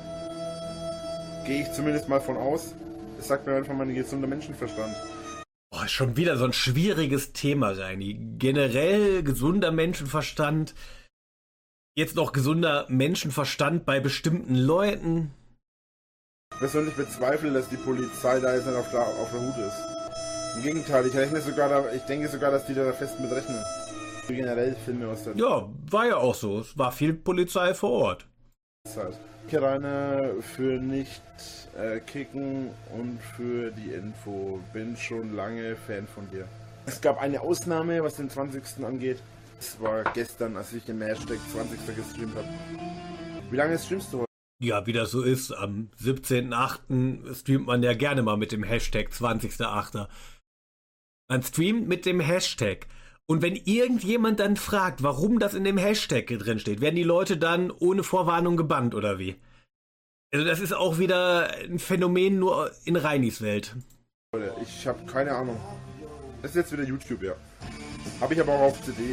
Gehe ich zumindest mal von aus. Das sagt mir einfach mein gesunder Menschenverstand. Oh, schon wieder so ein schwieriges Thema, Reini. Generell gesunder Menschenverstand. Jetzt noch gesunder Menschenverstand bei bestimmten Leuten. Ich persönlich bezweifle, dass die Polizei da jetzt nicht auf der, auf der Hut ist. Im Gegenteil, ich rechne sogar da, ich denke sogar, dass die da fest mit rechnen. Generell Filme aus der Ja, war ja auch so. Es war viel Polizei vor Ort. Zeit. Danke, Rainer, für nicht äh, kicken und für die Info. Bin schon lange Fan von dir. Es gab eine Ausnahme, was den zwanzigsten angeht. Das war gestern, als ich den Hashtag zwanzigsten gestreamt habe. Wie lange streamst du heute? Ja, wie das so ist, am siebzehnten achten streamt man ja gerne mal mit dem Hashtag zwanzigster achter Man streamt mit dem Hashtag. Und wenn irgendjemand dann fragt, warum das in dem Hashtag drin steht, werden die Leute dann ohne Vorwarnung gebannt, oder wie? Also das ist auch wieder ein Phänomen nur in Reinis Welt. Ich habe keine Ahnung. Das ist jetzt wieder YouTube, ja. Habe ich aber auch auf C D.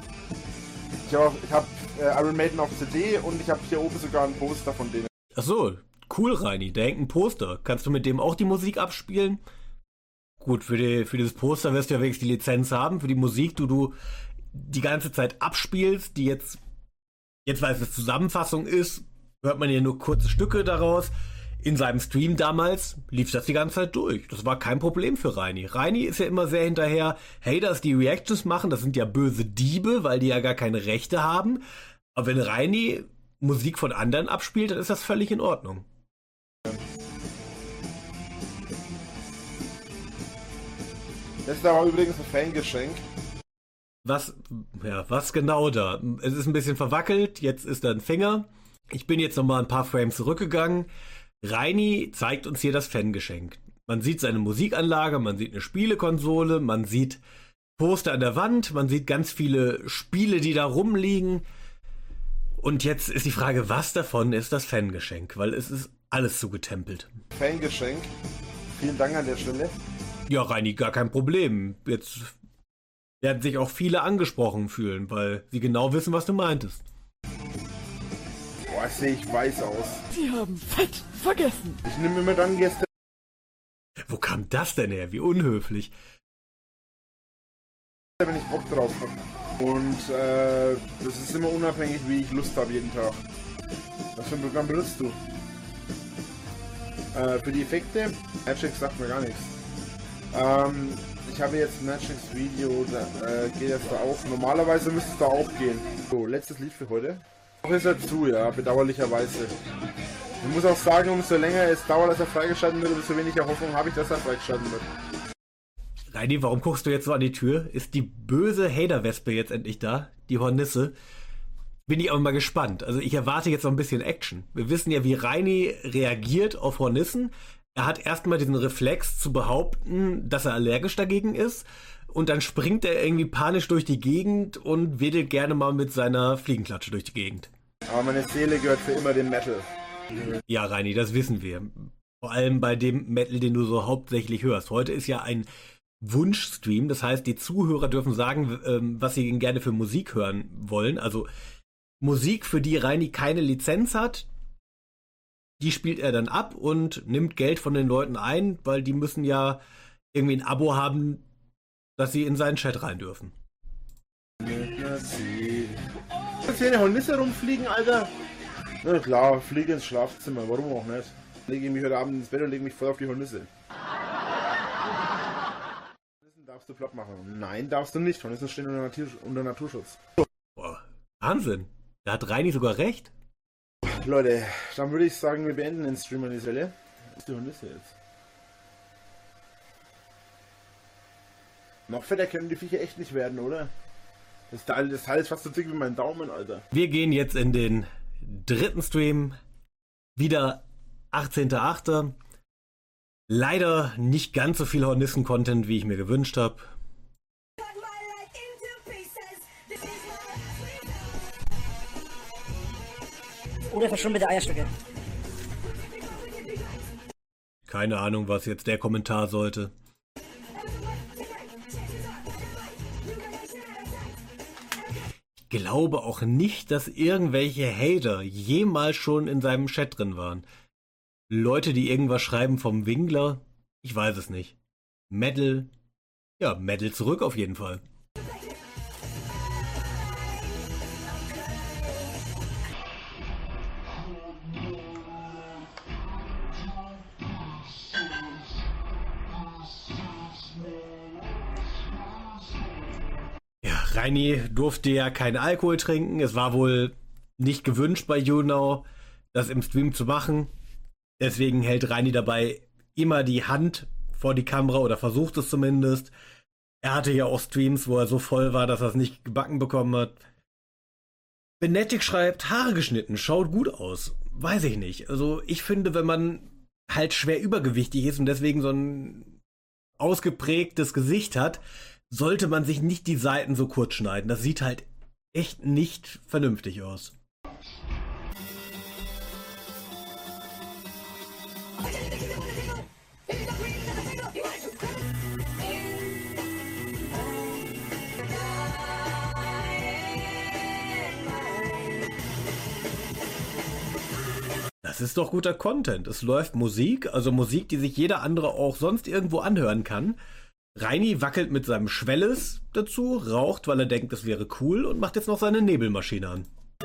Ich habe ich hab, äh, Iron Maiden auf C D und ich habe hier oben sogar ein Poster von denen. Ach so, cool, Reini, da hängt ein Poster. Kannst du mit dem auch die Musik abspielen? Gut, für, die, für dieses Poster wirst du ja wirklich die Lizenz haben. Für die Musik, die du die ganze Zeit abspielst, die jetzt, jetzt weil es eine Zusammenfassung ist, hört man ja nur kurze Stücke daraus. In seinem Stream damals lief das die ganze Zeit durch. Das war kein Problem für Reini. Reini ist ja immer sehr hinterher, Haters, die Reactions machen, das sind ja böse Diebe, weil die ja gar keine Rechte haben. Aber wenn Reini Musik von anderen abspielt, dann ist das völlig in Ordnung. Das ist aber übrigens ein Fangeschenk. Was, ja, was genau da? Es ist ein bisschen verwackelt, jetzt ist da ein Finger. Ich bin jetzt nochmal ein paar Frames zurückgegangen. Reini zeigt uns hier das Fangeschenk. Man sieht seine Musikanlage, man sieht eine Spielekonsole, man sieht Poster an der Wand, man sieht ganz viele Spiele, die da rumliegen. Und jetzt ist die Frage, was davon ist das Fangeschenk? Weil es ist alles zugetempelt. Fangeschenk. Vielen Dank an der Stelle. Ja, Reini, gar kein Problem. Jetzt werden sich auch viele angesprochen fühlen, weil sie genau wissen, was du meintest. Boah, sehe ich weiß aus. Sie haben Fett vergessen. Ich nehme immer dann Gäste, Wo kam das denn her? Wie unhöflich. wenn ich Bock drauf habe. Und äh, das ist immer unabhängig, wie ich Lust habe jeden Tag. Was für ein Programm benutzt du? Äh, für die Effekte? Magic sagt mir gar nichts. Ähm, Ich habe jetzt Magic's Video, da äh, geht das da auch. Normalerweise müsste es da auch gehen. So, letztes Lied für heute. Auch ist er zu, ja, bedauerlicherweise. Ich muss auch sagen, umso länger es dauert, dass er freigeschalten wird, umso weniger Hoffnung habe ich, dass er freigeschalten wird. Reini, warum guckst du jetzt so an die Tür? Ist die böse Hater-Wespe jetzt endlich da? Die Hornisse? Bin ich aber mal gespannt. Also ich erwarte jetzt noch ein bisschen Action. Wir wissen ja, wie Reini reagiert auf Hornissen. Er hat erstmal diesen Reflex zu behaupten, dass er allergisch dagegen ist. Und dann springt er irgendwie panisch durch die Gegend und wedelt gerne mal mit seiner Fliegenklatsche durch die Gegend. Aber meine Seele gehört für immer dem Metal. Ja, Reini, das wissen wir. Vor allem bei dem Metal, den du so hauptsächlich hörst. Heute ist ja ein Wunschstream. Das heißt, die Zuhörer dürfen sagen, was sie gerne für Musik hören wollen. Also Musik, für die Reini keine Lizenz hat, die spielt er dann ab und nimmt Geld von den Leuten ein, weil die müssen ja irgendwie ein Abo haben, dass sie in seinen Chat rein dürfen. Jetzt hier eine Hornisse rumfliegen, Alter. Na klar, fliege ins Schlafzimmer, warum auch nicht? Lege ich mich heute Abend ins Bett und lege mich voll auf die Hornisse. Hornissen darfst du platt machen. Nein, darfst du nicht. Hornissen stehen unter, Natur unter Naturschutz. Boah, Wahnsinn. Da hat Reini sogar recht. Leute, dann würde ich sagen, wir beenden den Stream an die Stelle. Was ist die Hornisse jetzt? Noch fetter können die Viecher echt nicht werden, oder? Das Teil, das Teil ist fast so dick wie mein Daumen, Alter. Wir gehen jetzt in den dritten Stream. Wieder achtzehnter achter Leider nicht ganz so viel Hornissen-Content, wie ich mir gewünscht habe. Oder verschwummene Eierstücke. Keine Ahnung, was jetzt der Kommentar sollte. Ich glaube auch nicht, dass irgendwelche Hater jemals schon in seinem Chat drin waren. Leute, die irgendwas schreiben vom Wingler, ich weiß es nicht. Metal, ja, Metal zurück auf jeden Fall. Reini durfte ja keinen Alkohol trinken. Es war wohl nicht gewünscht bei YouNow, das im Stream zu machen. Deswegen hält Reini dabei immer die Hand vor die Kamera oder versucht es zumindest. Er hatte ja auch Streams, wo er so voll war, dass er es nicht gebacken bekommen hat. Benetic schreibt, Haare geschnitten, schaut gut aus. Weiß ich nicht. Also ich finde, wenn man halt schwer übergewichtig ist und deswegen so ein ausgeprägtes Gesicht hat, sollte man sich nicht die Seiten so kurz schneiden. Das sieht halt echt nicht vernünftig aus. Das ist doch guter Content. Es läuft Musik, also Musik, die sich jeder andere auch sonst irgendwo anhören kann. Reini wackelt mit seinem Schwelles dazu, raucht, weil er denkt, das wäre cool und macht jetzt noch seine Nebelmaschine an.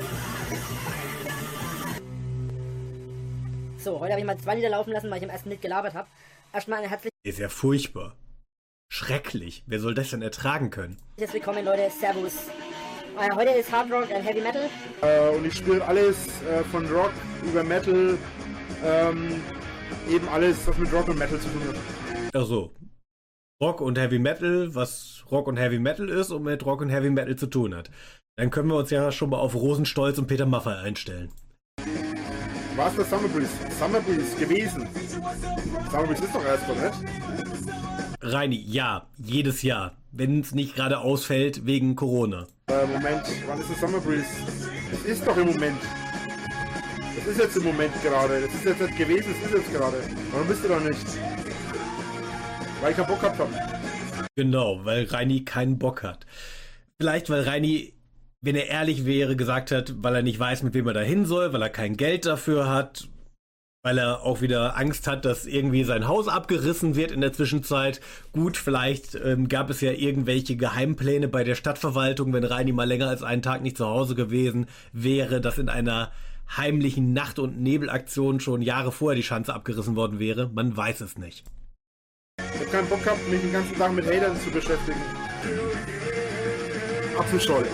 So, heute habe ich mal zwei Lieder laufen lassen, weil ich im ersten Lied gelabert habe. Erstmal eine herzliche... Ist ja furchtbar. Schrecklich. Wer soll das denn ertragen können? Willkommen, Leute. Servus. Äh, heute ist Hard Rock und Heavy Metal. Äh, und ich spiele alles äh, von Rock über Metal. Ähm, eben alles, was mit Rock und Metal zu tun hat. Ach so. Rock und Heavy Metal, was Rock und Heavy Metal ist und mit Rock und Heavy Metal zu tun hat. Dann können wir uns ja schon mal auf Rosenstolz und Peter Maffay einstellen. War es der Summer Breeze? Summer Breeze gewesen. Summer Breeze ist doch erst mal, nicht? Reini, ja, jedes Jahr. Wenn es nicht gerade ausfällt wegen Corona. Äh, Moment, wann ist der Summer Breeze? Das ist doch im Moment. Das ist jetzt im Moment gerade. Das ist jetzt nicht gewesen, das ist jetzt gerade. Warum bist du doch nicht? Weil ich keinen Bock gehabt habe. Genau, weil Reini keinen Bock hat. Vielleicht, weil Reini, wenn er ehrlich wäre, gesagt hat, weil er nicht weiß, mit wem er da hin soll, weil er kein Geld dafür hat, weil er auch wieder Angst hat, dass irgendwie sein Haus abgerissen wird in der Zwischenzeit. Gut, vielleicht ähm, gab es ja irgendwelche Geheimpläne bei der Stadtverwaltung, wenn Reini mal länger als einen Tag nicht zu Hause gewesen wäre, dass in einer heimlichen Nacht- und Nebelaktion schon Jahre vorher die Schanze abgerissen worden wäre. Man weiß es nicht. Ich hab keinen Bock gehabt, mich den ganzen Tag mit Hatern zu beschäftigen. Apfelschorle.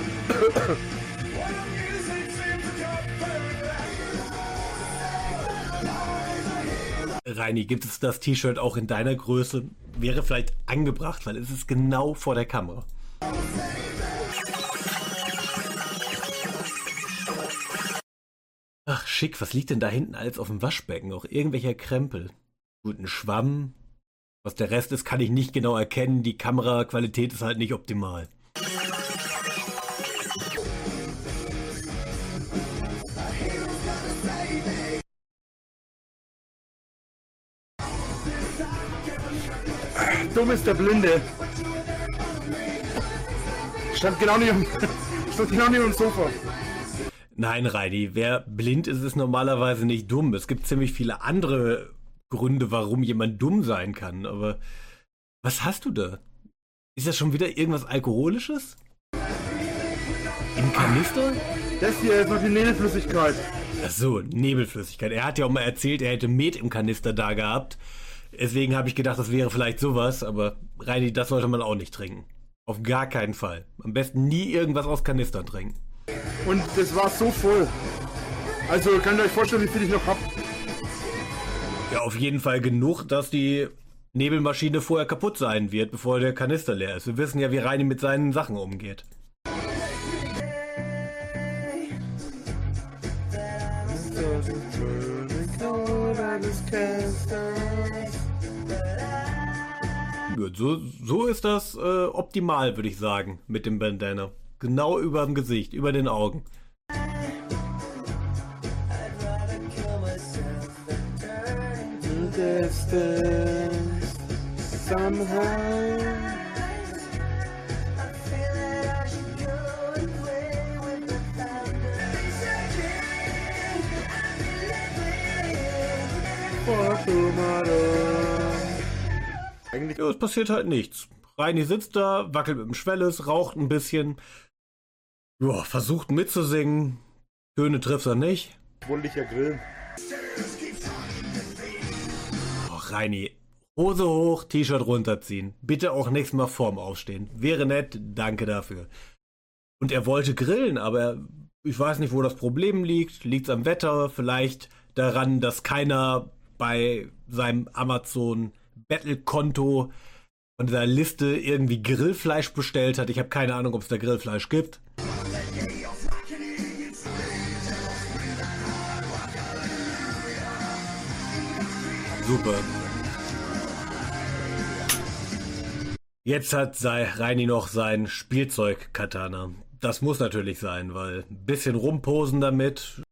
Reini, gibt es das T-Shirt auch in deiner Größe? Wäre vielleicht angebracht, weil es ist genau vor der Kamera. Ach, schick, was liegt denn da hinten alles auf dem Waschbecken? Auch irgendwelcher Krempel. Guten Schwamm. Was der Rest ist, kann ich nicht genau erkennen. Die Kameraqualität ist halt nicht optimal. Dumm ist der Blinde. Stand genau nicht am, stand genau nicht am Sofa. Nein, Reini, wer blind ist, ist normalerweise nicht dumm. Es gibt ziemlich viele andere Gründe, warum jemand dumm sein kann. Aber was hast du da? Ist das schon wieder irgendwas Alkoholisches? Im Kanister? Das hier ist noch die Nebelflüssigkeit. Ach so, Nebelflüssigkeit. Er hat ja auch mal erzählt, er hätte Met im Kanister da gehabt. Deswegen habe ich gedacht, das wäre vielleicht sowas. Aber Reini, das sollte man auch nicht trinken. Auf gar keinen Fall. Am besten nie irgendwas aus Kanistern trinken. Und das war so voll. Also könnt ihr euch vorstellen, wie viel ich noch hab. Ja, auf jeden Fall genug, dass die Nebelmaschine vorher kaputt sein wird, bevor der Kanister leer ist. Wir wissen ja, wie Reini mit seinen Sachen umgeht. Gut, so, so ist das äh, optimal, würde ich sagen, mit dem Bandana. Genau über dem Gesicht, über den Augen. Eigentlich, ja, es passiert halt nichts. Reini sitzt da, wackelt mit dem Schwelles, raucht ein bisschen. Ja, versucht mitzusingen. Töne trifft er nicht. Wollte ich ja grillen. Och, Reini, Hose hoch, T-Shirt runterziehen. Bitte auch nächstes Mal vorm Aufstehen. Wäre nett, danke dafür. Und er wollte grillen, aber ich weiß nicht, wo das Problem liegt. Liegt's am Wetter? Vielleicht daran, dass keiner bei seinem Amazon-Battle-Konto von dieser Liste irgendwie Grillfleisch bestellt hat. Ich habe keine Ahnung, ob es da Grillfleisch gibt. Super. Jetzt hat sei Reini noch sein Spielzeug-Katana. Das muss natürlich sein, weil ein bisschen rumposen damit.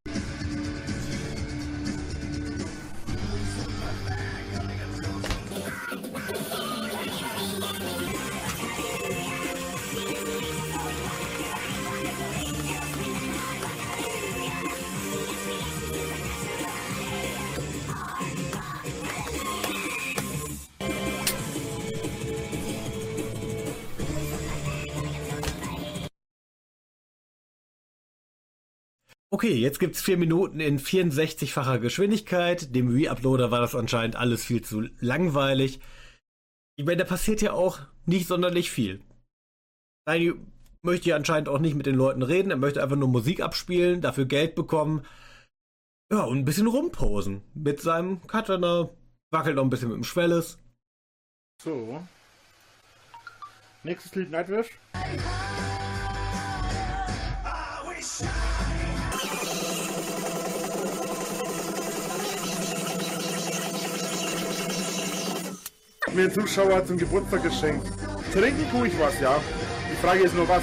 Okay, jetzt gibt's vier Minuten in vierundsechzigfacher Geschwindigkeit. Dem Re-Uploader war das anscheinend alles viel zu langweilig. Ich meine, da passiert ja auch nicht sonderlich viel. Reini möchte ja anscheinend auch nicht mit den Leuten reden. Er möchte einfach nur Musik abspielen, dafür Geld bekommen. Ja, und ein bisschen rumposen. Mit seinem Katana. Wackelt noch ein bisschen mit dem Schwelles. So. Nächstes Lied Nightwish. Mir ein Zuschauer zum Geburtstag geschenkt. Trinken tue ich was, ja. Die Frage ist nur was.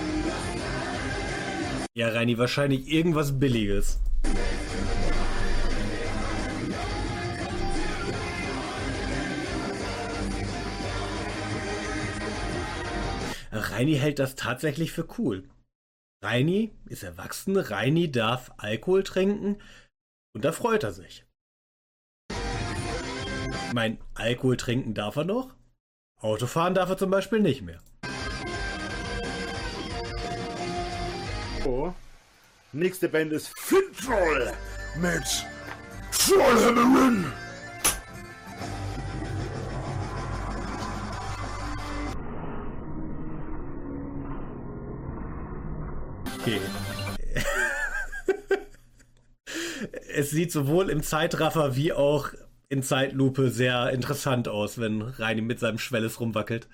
Ja, Reini, wahrscheinlich irgendwas Billiges. Reini hält das tatsächlich für cool. Reini ist erwachsen, Reini darf Alkohol trinken und da freut er sich. Ich meine, Alkohol trinken darf er noch, Autofahren darf er zum Beispiel nicht mehr. Oh. Nächste Band ist Fintroll mit Trollhammerin. Okay. Es sieht sowohl im Zeitraffer wie auch in Zeitlupe sehr interessant aus, wenn Reini mit seinem Schwelles rumwackelt.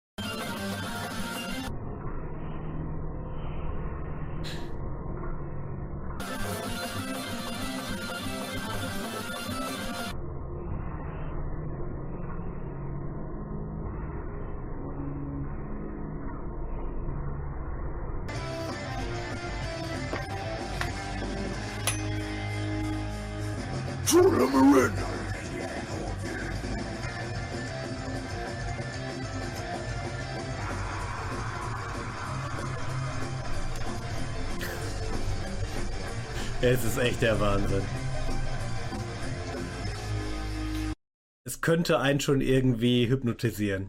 Es ist echt der Wahnsinn. Es könnte einen schon irgendwie hypnotisieren.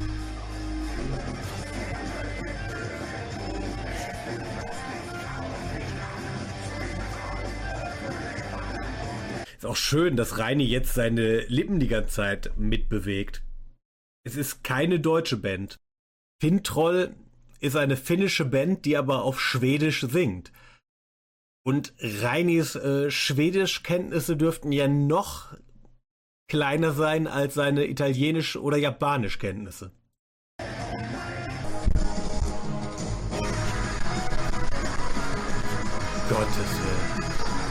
Ist auch schön, dass Reini jetzt seine Lippen die ganze Zeit mitbewegt. Es ist keine deutsche Band. Finntroll ist eine finnische Band, die aber auf Schwedisch singt. Und Reinis äh, Schwedischkenntnisse dürften ja noch kleiner sein als seine Italienisch- oder Japanischkenntnisse. Gottes Willen.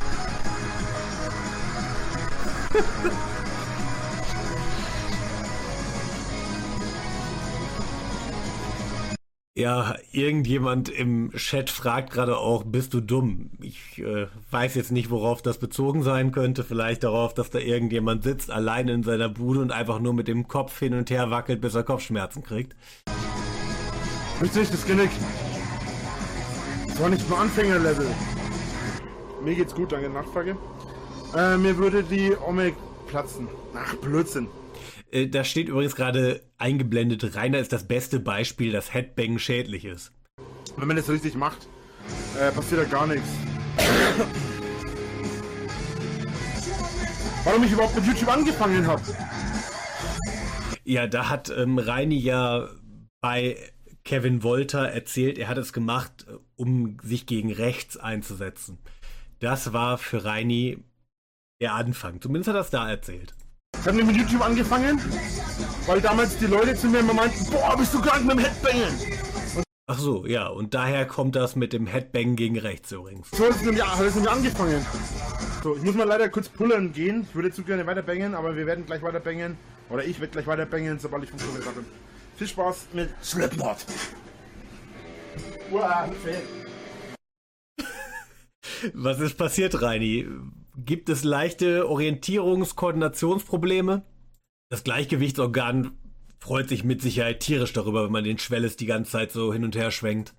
Ja, irgendjemand im Chat fragt gerade auch, bist du dumm? Ich äh, weiß jetzt nicht, worauf das bezogen sein könnte. Vielleicht darauf, dass da irgendjemand sitzt, alleine in seiner Bude und einfach nur mit dem Kopf hin und her wackelt, bis er Kopfschmerzen kriegt. Richtig, das Genick. Das war nicht mal Anfängerlevel. Mir geht's gut, danke Nachfrage. Äh, mir würde die Omek platzen. Ach, Blödsinn. Da steht übrigens gerade eingeblendet, Rainer ist das beste Beispiel, dass Headbang schädlich ist. Wenn man das richtig macht, äh, passiert da gar nichts. Warum ich überhaupt mit YouTube angefangen habe? Ja, da hat ähm, Reini ja bei Kevin Wolter erzählt, er hat es gemacht, um sich gegen rechts einzusetzen. Das war für Reini der Anfang. Zumindest hat er es da erzählt. Ich habe mit YouTube angefangen, weil damals die Leute zu mir immer meinten, boah, bist du krank mit dem Headbangen? Und ach so, ja, und daher kommt das mit dem Headbang gegen rechts übrigens. So hat es nämlich, hat es nämlich angefangen. So, ich muss mal leider kurz pullern gehen. Ich würde zu gerne weiter bangen, aber wir werden gleich weiter bangen. Oder ich werde gleich weiter bangen, sobald ich funktioniert habe. Viel Spaß mit Slipknot. Uah, Was ist passiert, Reini? Gibt es leichte Orientierungs-, Koordinationsprobleme? Das Gleichgewichtsorgan freut sich mit Sicherheit tierisch darüber, wenn man den Schwelles die ganze Zeit so hin und her schwenkt.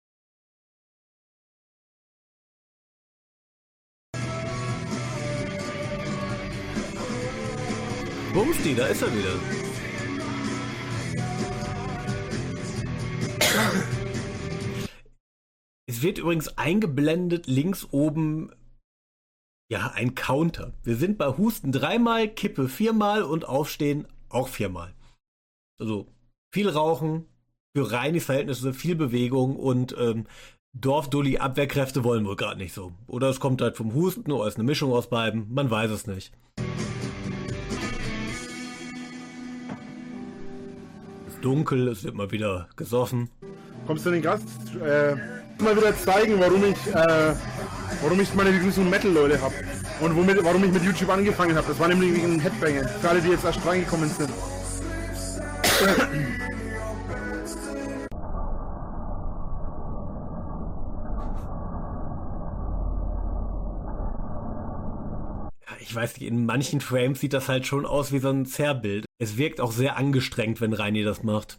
Bumsti, da ist er wieder. Es wird übrigens eingeblendet links oben, ja, ein Counter. Wir sind bei Husten dreimal, Kippe viermal und Aufstehen auch viermal. Also viel Rauchen, für Reinis Verhältnisse viel Bewegung und ähm, Dorfdulli-Abwehrkräfte wollen wohl gerade nicht so. Oder es kommt halt vom Husten oder ist eine Mischung aus beiden, man weiß es nicht. Es ist dunkel, es wird mal wieder gesoffen. Kommst du in den Gast? Äh, mal wieder zeigen, warum ich, äh, warum ich meine Begrüßung Metal-Leute habe. Und womit, warum ich mit YouTube angefangen habe. Das war nämlich wegen Headbangen. Für alle, die jetzt erst reingekommen sind. Ich weiß nicht, in manchen Frames sieht das halt schon aus wie so ein Zerrbild. Es wirkt auch sehr angestrengt, wenn Reini das macht.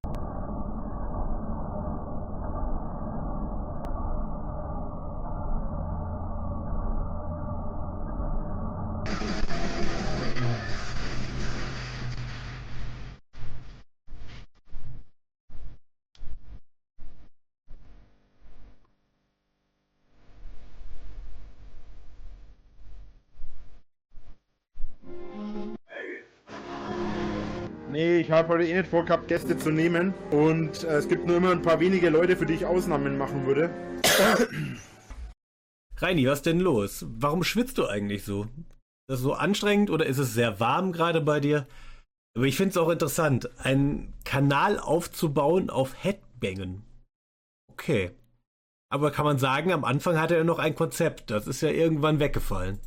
Nee, ich habe heute eh nicht vorgehabt, Gäste zu nehmen. Und äh, es gibt nur immer ein paar wenige Leute, für die ich Ausnahmen machen würde. Reini, was denn los? Warum schwitzt du eigentlich so? Ist das so anstrengend oder ist es sehr warm gerade bei dir? Aber ich finde es auch interessant, einen Kanal aufzubauen auf Headbangen. Okay. Aber kann man sagen, am Anfang hatte er noch ein Konzept. Das ist ja irgendwann weggefallen.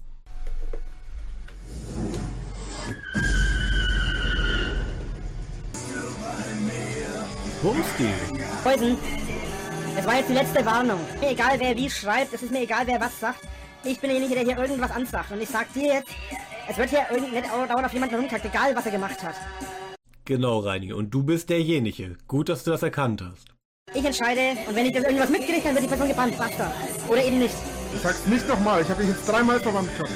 Bumsti. Poison, es war jetzt die letzte Warnung. Mir egal, wer wie schreibt, es ist mir egal, wer was sagt. Ich bin derjenige, der hier irgendwas ansagt. Und ich sag dir jetzt, es wird hier irgend nicht dauernd auf jemanden rumkackt, egal was er gemacht hat. Genau, Reini. Und du bist derjenige. Gut, dass du das erkannt hast. Ich entscheide, und wenn ich das irgendwas mitkriege, dann wird die Person gebannt. Basta. Oder eben nicht. Ich sag's nicht nochmal, ich habe dich jetzt dreimal verwandt gehabt.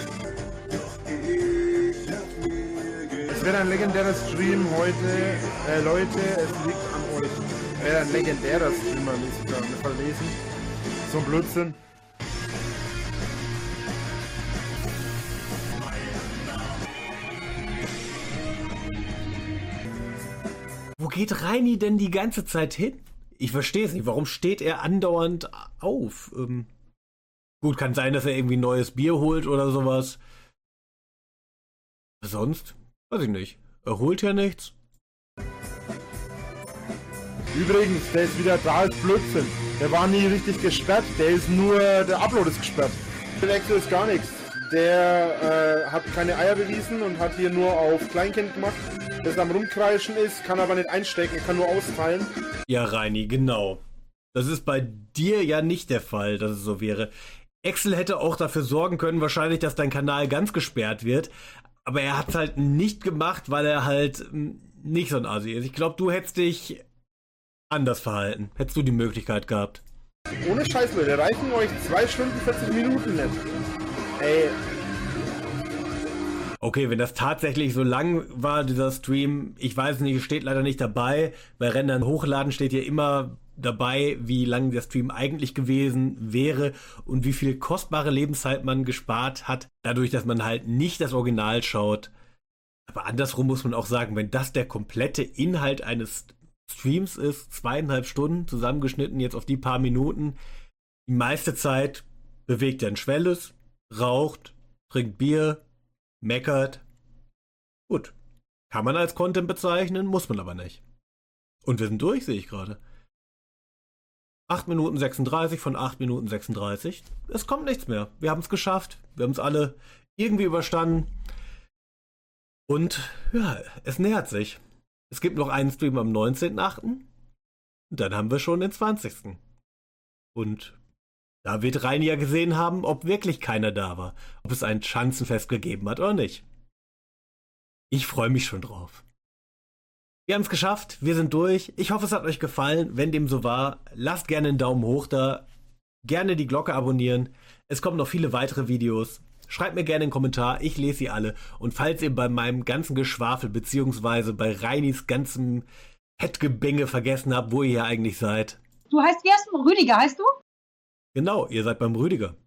Es wäre ein legendärer Stream heute. Äh, Leute, es liegt an euch. Es wäre ein legendärer Stream, man muss ich da nicht verlesen. So ein Blödsinn. Wo geht Reini denn die ganze Zeit hin? Ich verstehe es nicht. Warum steht er andauernd auf? Ähm, gut, kann sein, dass er irgendwie neues Bier holt oder sowas. Sonst? Weiß ich nicht. Er holt ja nichts. Übrigens, der ist wieder da als Blödsinn. Der war nie richtig gesperrt. Der ist nur, der Upload ist gesperrt. Der Wechsel ist gar nichts. Der äh, hat keine Eier bewiesen und hat hier nur auf Kleinkind gemacht. Das am Rumkreischen ist, kann aber nicht einstecken, kann nur austeilen. Ja, Reini, genau. Das ist bei dir ja nicht der Fall, dass es so wäre. Axel hätte auch dafür sorgen können, wahrscheinlich, dass dein Kanal ganz gesperrt wird. Aber er hat es halt nicht gemacht, weil er halt nicht so ein Asi ist. Ich glaube, du hättest dich anders verhalten. Hättest du die Möglichkeit gehabt. Ohne Scheiß, Leute, reichen euch zwei Stunden vierzig Minuten nicht. Ey. Okay, wenn das tatsächlich so lang war, dieser Stream, ich weiß nicht, steht leider nicht dabei. Bei Rendern hochladen steht ja immer dabei, wie lang der Stream eigentlich gewesen wäre und wie viel kostbare Lebenszeit man gespart hat, dadurch, dass man halt nicht das Original schaut. Aber andersrum muss man auch sagen, wenn das der komplette Inhalt eines Streams ist, zweieinhalb Stunden zusammengeschnitten, jetzt auf die paar Minuten, die meiste Zeit bewegt er ein Schwelles, raucht, trinkt Bier, meckert. Gut. Kann man als Content bezeichnen, muss man aber nicht. Und wir sind durch, sehe ich gerade. acht Minuten sechsunddreißig von acht Minuten sechsunddreißig. Es kommt nichts mehr. Wir haben es geschafft. Wir haben es alle irgendwie überstanden. Und ja, es nähert sich. Es gibt noch einen Stream am neunzehnten achten Und dann haben wir schon den zwanzigsten Und da wird Reini ja gesehen haben, ob wirklich keiner da war. Ob es ein Schanzenfest gegeben hat oder nicht. Ich freue mich schon drauf. Wir haben es geschafft, wir sind durch. Ich hoffe, es hat euch gefallen. Wenn dem so war, lasst gerne einen Daumen hoch da. Gerne die Glocke abonnieren. Es kommen noch viele weitere Videos. Schreibt mir gerne einen Kommentar, ich lese sie alle. Und falls ihr bei meinem ganzen Geschwafel beziehungsweise bei Reinis ganzem Headgebänge vergessen habt, wo ihr hier eigentlich seid. Du heißt, wie heißt du? Rüdiger, heißt du? Genau, ihr seid beim Rüdiger.